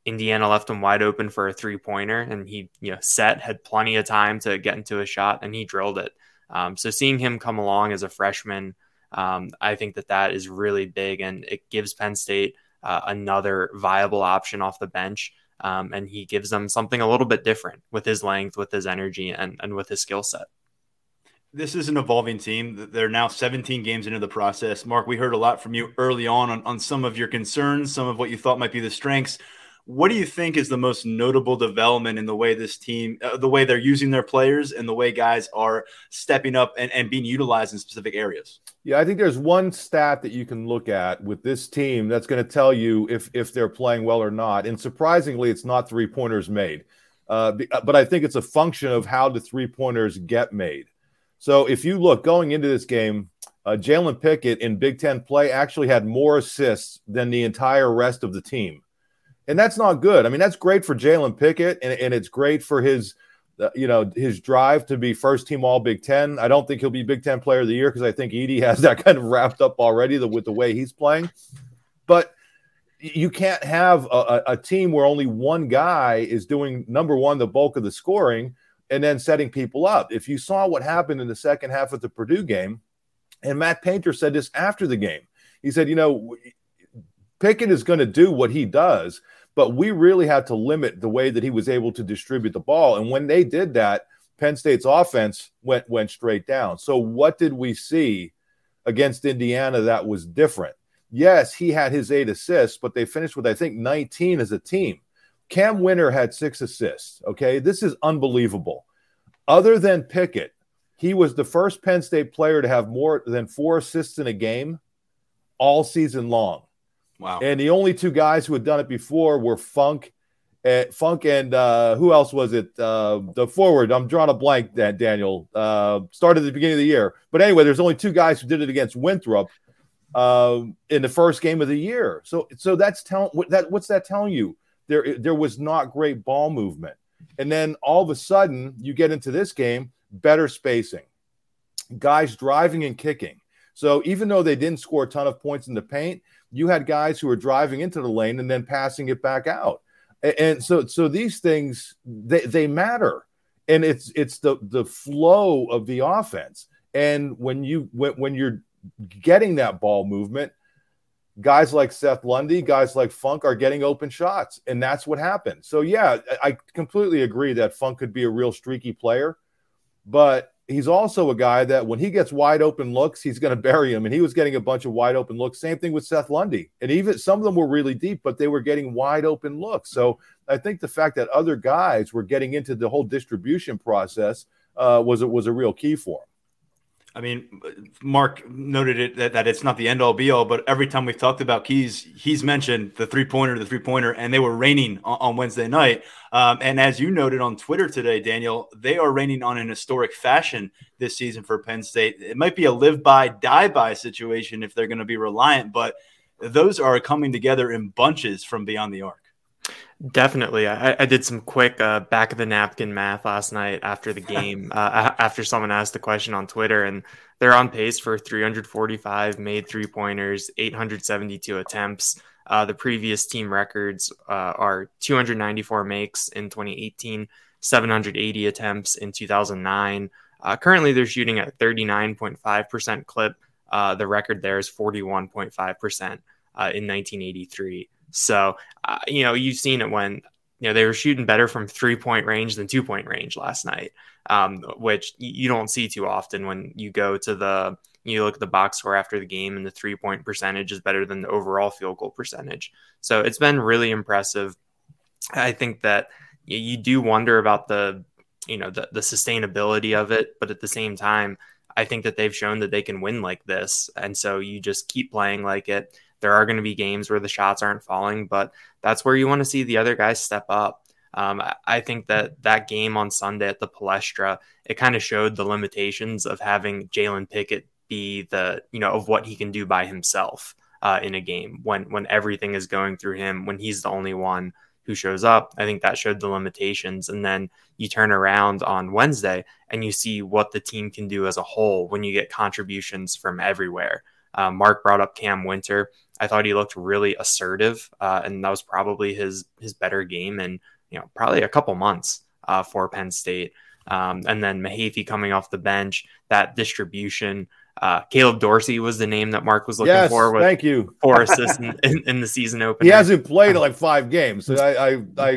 Indiana left him wide open for a 3-pointer, and he, had plenty of time to get into a shot, and he drilled it. So seeing him come along as a freshman, I think that is really big, and it gives Penn State another viable option off the bench. And he gives them something a little bit different with his length, with his energy, and with his skill set. This is an evolving team. They're now 17 games into the process. Mark, we heard a lot from you early on some of your concerns, some of what you thought might be the strengths. What do you think is the most notable development in the way this team, the way they're using their players and the way guys are stepping up and being utilized in specific areas? Yeah, I think there's one stat that you can look at with this team that's going to tell you if they're playing well or not. And surprisingly, it's not 3-pointers made. But I think it's a function of how the 3-pointers get made. So if you look going into this game, Jalen Pickett in Big Ten play actually had more assists than the entire rest of the team. And that's not good. I mean, that's great for Jalen Pickett, and it's great for his drive to be first team all Big Ten. I don't think he'll be Big Ten player of the year because I think Edey has that kind of wrapped up already with the way he's playing. But you can't have a team where only one guy is doing, number one, the bulk of the scoring and then setting people up. If you saw what happened in the second half of the Purdue game, and Matt Painter said this after the game, he said, Pickett is going to do what he does, but we really had to limit the way that he was able to distribute the ball. And when they did that, Penn State's offense went straight down. So what did we see against Indiana that was different? Yes, he had his 8 assists, but they finished with, I think, 19 as a team. Cam Winter had 6 assists, okay? This is unbelievable. Other than Pickett, he was the first Penn State player to have more than 4 assists in a game all season long. Wow. And the only 2 guys who had done it before were Funk and who else was it? The forward. I'm drawing a blank, Daniel. Started at the beginning of the year. But anyway, there's only 2 guys who did it against Winthrop in the first game of the year. So what's that telling you? There was not great ball movement. And then all of a sudden, you get into this game, better spacing, guys driving and kicking. So even though they didn't score a ton of points in the paint, you had guys who were driving into the lane and then passing it back out. And so these things, they matter. And it's the flow of the offense. And when you're getting that ball movement, guys like Seth Lundy, guys like Funk are getting open shots. And that's what happened. So, yeah, I completely agree that Funk could be a real streaky player. But he's also a guy that when he gets wide open looks, he's going to bury him. And he was getting a bunch of wide open looks. Same thing with Seth Lundy. And even some of them were really deep, but they were getting wide open looks. So I think the fact that other guys were getting into the whole distribution process was a real key for him. I mean, Mark noted it that it's not the end all be all, but every time we've talked about keys, he's mentioned the 3-pointer, and they were raining on Wednesday night. And as you noted on Twitter today, Daniel, they are raining on an historic fashion this season for Penn State. It might be a live by, die by situation if they're going to be reliant, but those are coming together in bunches from beyond the arc. Definitely. I did some quick back of the napkin math last night after the game, after someone asked the question on Twitter, and they're on pace for 345 made 3-pointers, 872 attempts. The previous team records are 294 makes in 2018, 780 attempts in 2009. Currently, they're shooting at 39.5% clip. The record there is 41.5% in 1983. So, you've seen it when, they were shooting better from 3-point range than 2-point range last night, which you don't see too often when you go to you look at the box score after the game and the 3-point percentage is better than the overall field goal percentage. So it's been really impressive. I think that you do wonder about the sustainability of it, but at the same time, I think that they've shown that they can win like this. And so you just keep playing like it. There are going to be games where the shots aren't falling, but that's where you want to see the other guys step up. I think that game on Sunday at the Palestra, it kind of showed the limitations of having Jalen Pickett be of what he can do by himself in a game when everything is going through him, when he's the only one who shows up. I think that showed the limitations. And then you turn around on Wednesday and you see what the team can do as a whole when you get contributions from everywhere. Mark brought up Cam Winter. I thought he looked really assertive, and that was probably his better game in probably a couple months for Penn State. And then Mahaffey coming off the bench, that distribution. Caleb Dorsey was the name that Mark was looking for. With thank you. 4 assists in the season opener. He hasn't played in like 5 games. So I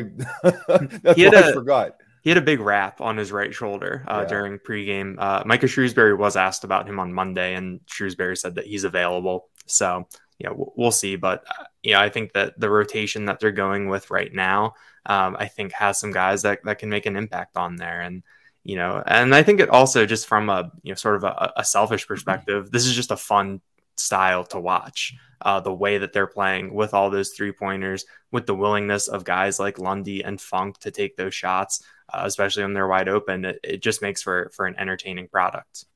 that's what I forgot. He had a big wrap on his right shoulder during pregame. Micah Shrewsbury was asked about him on Monday, and Shrewsbury said that he's available. So, we'll see. But, I think that the rotation that they're going with right now, I think has some guys that can make an impact on there. And, and I think it also just from a, sort of a selfish perspective, this is just a fun style to watch. The way that they're playing with all those 3-pointers, with the willingness of guys like Lundy and Funk to take those shots, especially when they're wide open, it just makes for an entertaining product.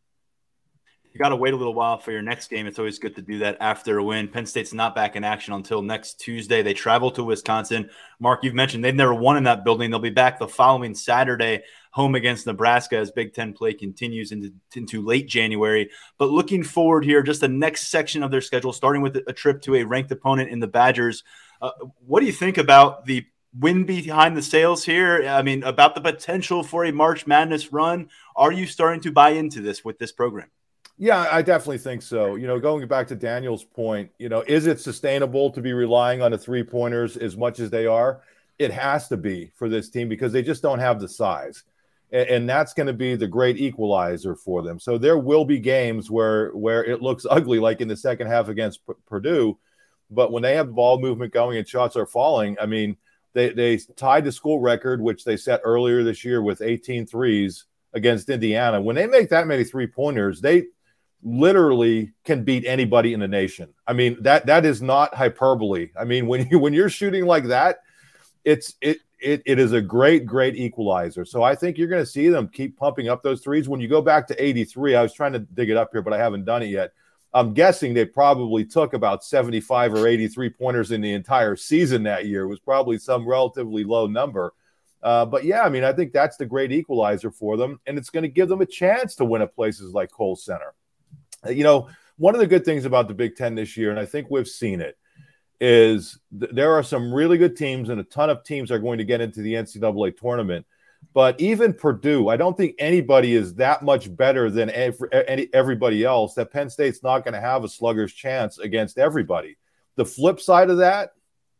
You got to wait a little while for your next game. It's always good to do that after a win. Penn State's not back in action until next Tuesday. They travel to Wisconsin. Mark, you've mentioned they've never won in that building. They'll be back the following Saturday, home against Nebraska, as Big Ten play continues into late January. But looking forward here, just the next section of their schedule, starting with a trip to a ranked opponent in the Badgers. What do you think about the wind behind the sails here? I mean, about the potential for a March Madness run? Are you starting to buy into this with this program? Yeah, I definitely think so. Going back to Daniel's point, is it sustainable to be relying on the 3-pointers as much as they are? It has to be for this team because they just don't have the size. And that's going to be the great equalizer for them. So there will be games where it looks ugly, like in the second half against Purdue. But when they have the ball movement going and shots are falling, I mean, they tied the school record, which they set earlier this year with 18 threes against Indiana. When they make that many 3-pointers, they literally can beat anybody in the nation. I mean, that is not hyperbole. I mean, when you're shooting like that, it is a great equalizer. So I think you're going to see them keep pumping up those threes. When you go back to 83, I was trying to dig it up here, but I haven't done it yet. I'm guessing they probably took about 75 or 83 pointers in the entire season that year. It was probably some relatively low number. But yeah, I mean, I think that's the great equalizer for them, and it's going to give them a chance to win at places like Kohl Center. One of the good things about the Big Ten this year, and I think we've seen it, is there are some really good teams, and a ton of teams are going to get into the NCAA tournament. But even Purdue, I don't think anybody is that much better than everybody else that Penn State's not going to have a slugger's chance against everybody. The flip side of that,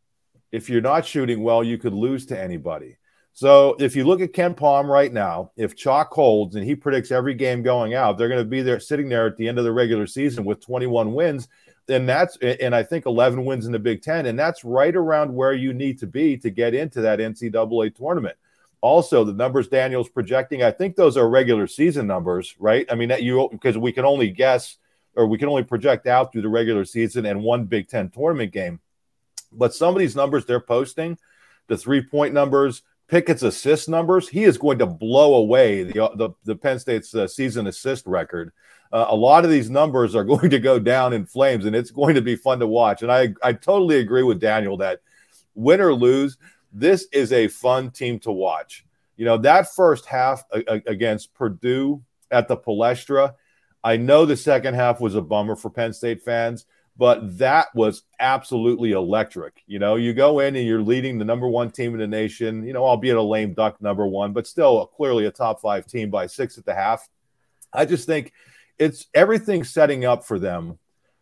if you're not shooting well, you could lose to anybody. So if you look at Ken Palm right now, if chalk holds and he predicts every game going out, they're going to be there sitting there at the end of the regular season with 21 wins. And I think 11 wins in the Big Ten. And that's right around where you need to be to get into that NCAA tournament. Also, the numbers Daniel's projecting, I think those are regular season numbers, right? I mean, because we can only guess, or we can only project out through the regular season and one Big Ten tournament game. But some of these numbers they're posting, the 3-point numbers, Pickett's assist numbers, he is going to blow away the Penn State's season assist record. A lot of these numbers are going to go down in flames, and it's going to be fun to watch. And I totally agree with Daniel that win or lose, this is a fun team to watch. That first half against Purdue at the Palestra, I know the second half was a bummer for Penn State fans, but that was absolutely electric. You go in and you're leading the number 1 team in the nation, albeit a lame duck number 1, but still clearly a top 5 team by 6 at the half. I just think it's everything setting up for them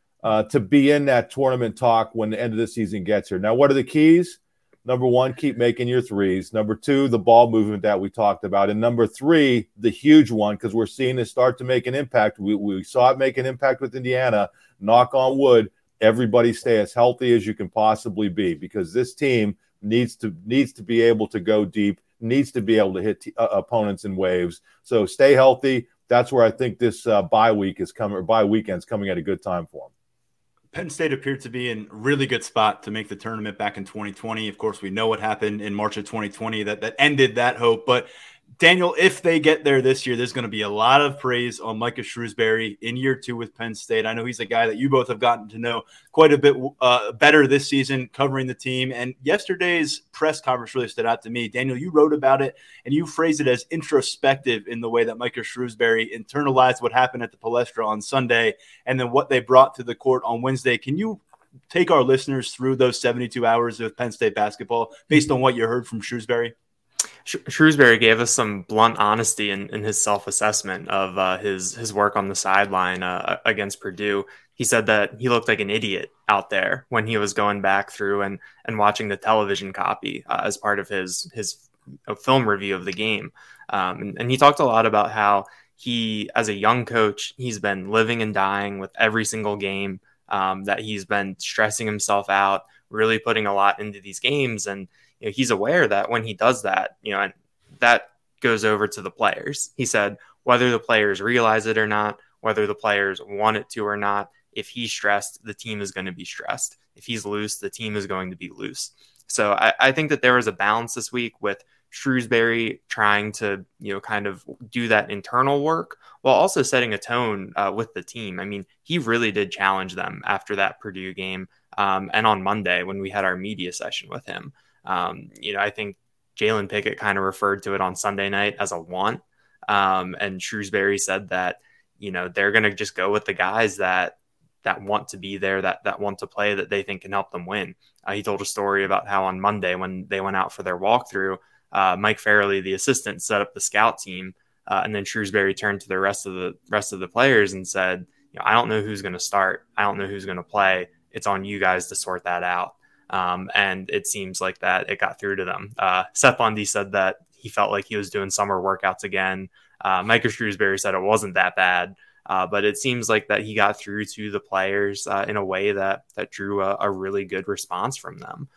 to be in that tournament talk when the end of the season gets here. Now, what are the keys? Number 1, keep making your threes. Number 2, the ball movement that we talked about. And number 3, the huge one, because we're seeing it start to make an impact. We saw it make an impact with Indiana. Knock on wood, everybody stay as healthy as you can possibly be, because this team needs to be able to go deep, needs to be able to hit opponents in waves. So stay healthy. That's where I think this bye weekend's coming at a good time for them. Penn State appeared to be in a really good spot to make the tournament back in 2020. Of course, we know what happened in March of 2020 that ended that hope. But Daniel, if they get there this year, there's going to be a lot of praise on Micah Shrewsbury in year 2 with Penn State. I know he's a guy that you both have gotten to know quite a bit better this season covering the team. And yesterday's press conference really stood out to me. Daniel, you wrote about it and you phrased it as introspective in the way that Micah Shrewsbury internalized what happened at the Palestra on Sunday and then what they brought to the court on Wednesday. Can you take our listeners through those 72 hours of Penn State basketball based on what you heard from Shrewsberry? Shrewsberry gave us some blunt honesty in his self-assessment of his work on the sideline against Purdue. He said that he looked like an idiot out there when he was going back through and watching the television copy as part of his film review of the game. And he talked a lot about how he, as a young coach, he's been living and dying with every single game, that he's been stressing himself out, really putting a lot into these games. And he's aware that when he does that, and that goes over to the players. He said, whether the players realize it or not, whether the players want it to or not, if he's stressed, the team is going to be stressed. If he's loose, the team is going to be loose. So I think that there was a balance this week with Shrewsberry trying to, kind of do that internal work while also setting a tone with the team. I mean, he really did challenge them after that Purdue game. And on Monday when we had our media session with him, I think Jalen Pickett kind of referred to it on Sunday night as a want. And Shrewsberry said that, they're going to just go with the guys that want to be there, that want to play, that they think can help them win. He told a story about how on Monday when they went out for their walkthrough, Mike Farrelly, the assistant, set up the scout team. And then Shrewsberry turned to the rest of the players and said, I don't know who's going to start. I don't know who's going to play. It's on you guys to sort that out. And it seems like that it got through to them. Seth Lundy said that he felt like he was doing summer workouts again. Micah Shrewsberry said it wasn't that bad. But it seems like that he got through to the players in a way that drew a really good response from them.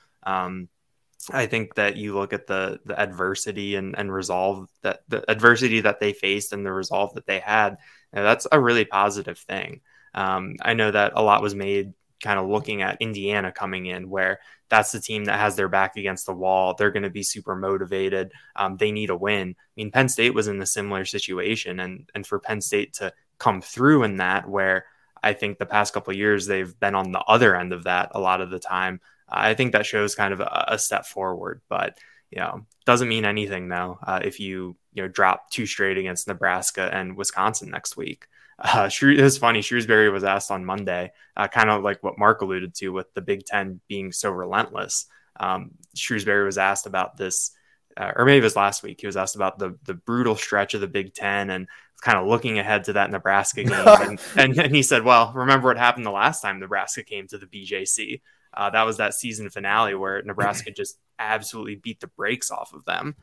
I think that you look at the adversity and resolve, that the adversity that they faced and the resolve that they had, that's a really positive thing. I know that a lot was made kind of looking at Indiana coming in, where that's the team that has their back against the wall. They're going to be super motivated. They need a win. I mean, Penn State was in a similar situation, and for Penn State to come through in that, where I think the past couple of years they've been on the other end of that a lot of the time. I think that shows kind of a step forward, but doesn't mean anything though if you drop 2 straight against Nebraska and Wisconsin next week. It was funny. Shrewsberry was asked on Monday, kind of like what Mark alluded to with the Big Ten being so relentless. Shrewsberry was asked about this, or maybe it was last week. He was asked about the brutal stretch of the Big Ten and kind of looking ahead to that Nebraska game. and he said, well, remember what happened the last time Nebraska came to the BJC. That was that season finale where Nebraska just absolutely beat the brakes off of them.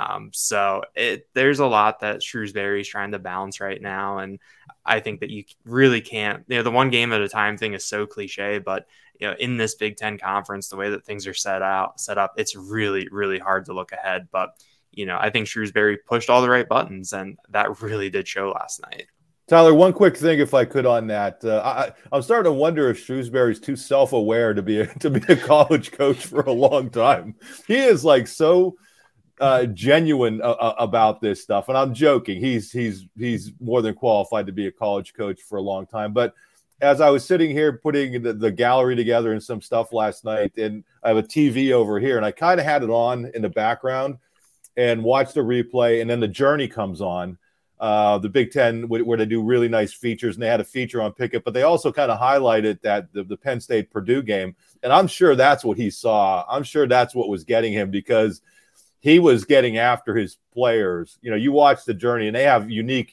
So there's a lot that Shrewsberry is trying to balance right now. And I think that you really can't, the one game at a time thing is so cliche, but in this Big Ten conference, the way that things are set up, it's really, really hard to look ahead. But, I think Shrewsberry pushed all the right buttons, and that really did show last night. Tyler, one quick thing, if I could, on that. I'm starting to wonder if Shrewsberry's too self-aware to be a college coach for a long time. He is like so genuine about this stuff, and I'm joking. He's more than qualified to be a college coach for a long time. But as I was sitting here putting the gallery together and some stuff last night, and I have a TV over here, and I kind of had it on in the background and watched the replay, and then the Journey comes on. The Big Ten, where they do really nice features, and they had a feature on Pickett, but they also kind of highlighted that the Penn State Purdue game, and I'm sure that's what he saw. I'm sure that's what was getting him, because he was getting after his players. You watch the Journey, and they have unique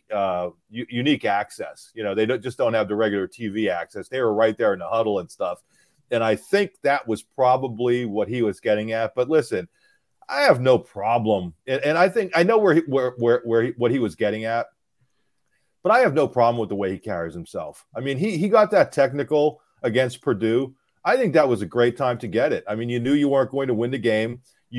access. They don't have the regular TV access. They were right there in the huddle and stuff, and I think that was probably what he was getting at. But listen, I have no problem, and I think I know what he was getting at, but I have no problem with the way he carries himself. I mean, he got that technical against Purdue. I think that was a great time to get it. I mean, you knew you weren't going to win the game.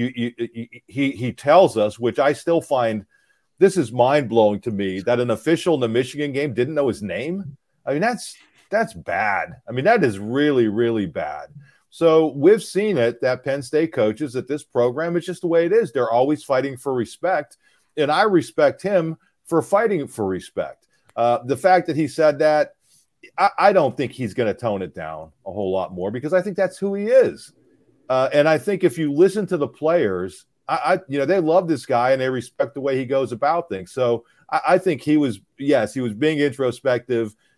He tells us, which I still find this is mind blowing to me, that an official in the Michigan game didn't know his name. I mean, that's bad. I mean, that is really, really bad. So we've seen it, that Penn State coaches at this program, it's just the way it is. They're always fighting for respect, and I respect him for fighting for respect. The fact that he said that, I don't think he's going to tone it down a whole lot more, because I think that's who he is. And I think if you listen to the players, they love this guy and they respect the way he goes about things. So I think he was being introspective,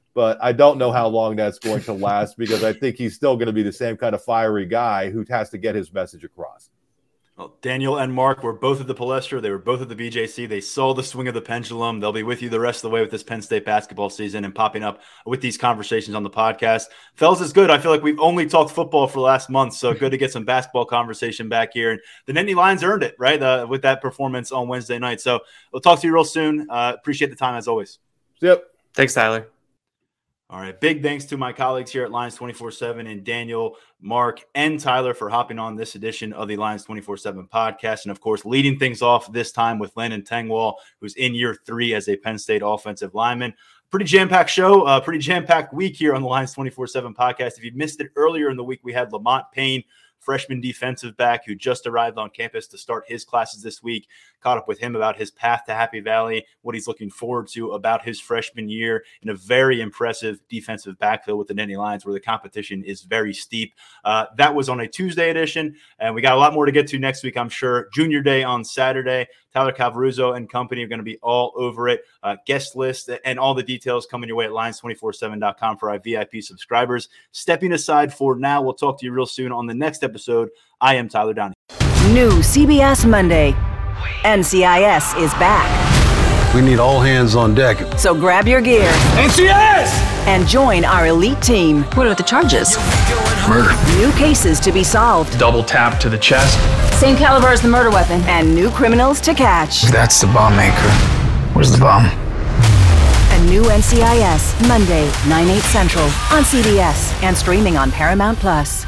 but I don't know how long that's going to last because I think he's still going to be the same kind of fiery guy who has to get his message across. Well, Daniel and Mark were both at the Palestra. They were both at the BJC. They saw the swing of the pendulum. They'll be with you the rest of the way with this Penn State basketball season and popping up with these conversations on the podcast. Fellas, is good. I feel like we've only talked football for the last month, so good to get some basketball conversation back here. And the Nittany Lions earned it, right, with that performance on Wednesday night. So we'll talk to you real soon. Appreciate the time as always. Yep. Thanks, Tyler. All right. Big thanks to my colleagues here at Lions 24/7 and Daniel, Mark, and Tyler for hopping on this edition of the Lions 24/7 podcast. And, of course, leading things off this time with Landon Tengwall, who's in year 3 as a Penn State offensive lineman. Pretty jam-packed show, pretty jam-packed week here on the Lions 24/7 podcast. If you missed it earlier in the week, we had Lamont Payne, freshman defensive back who just arrived on campus to start his classes this week. Caught up with him about his path to Happy Valley, what he's looking forward to about his freshman year in a very impressive defensive backfield with the Nittany Lions where the competition is very steep. That was on a Tuesday edition, and we got a lot more to get to next week, I'm sure. Junior Day on Saturday. Tyler Calvaruso and company are going to be all over it. Guest list and all the details coming your way at lions247.com for our VIP subscribers. Stepping aside for now, we'll talk to you real soon on the next episode. I am Tyler Donahue. New CBS Monday. NCIS is back. We need all hands on deck. So grab your gear. NCIS! And join our elite team. What are the charges? Murder. New cases to be solved. Double tap to the chest. Same caliber as the murder weapon. And new criminals to catch. That's the bomb maker. Where's the bomb? A new NCIS, Monday, 9/8 Central on CBS and streaming on Paramount+.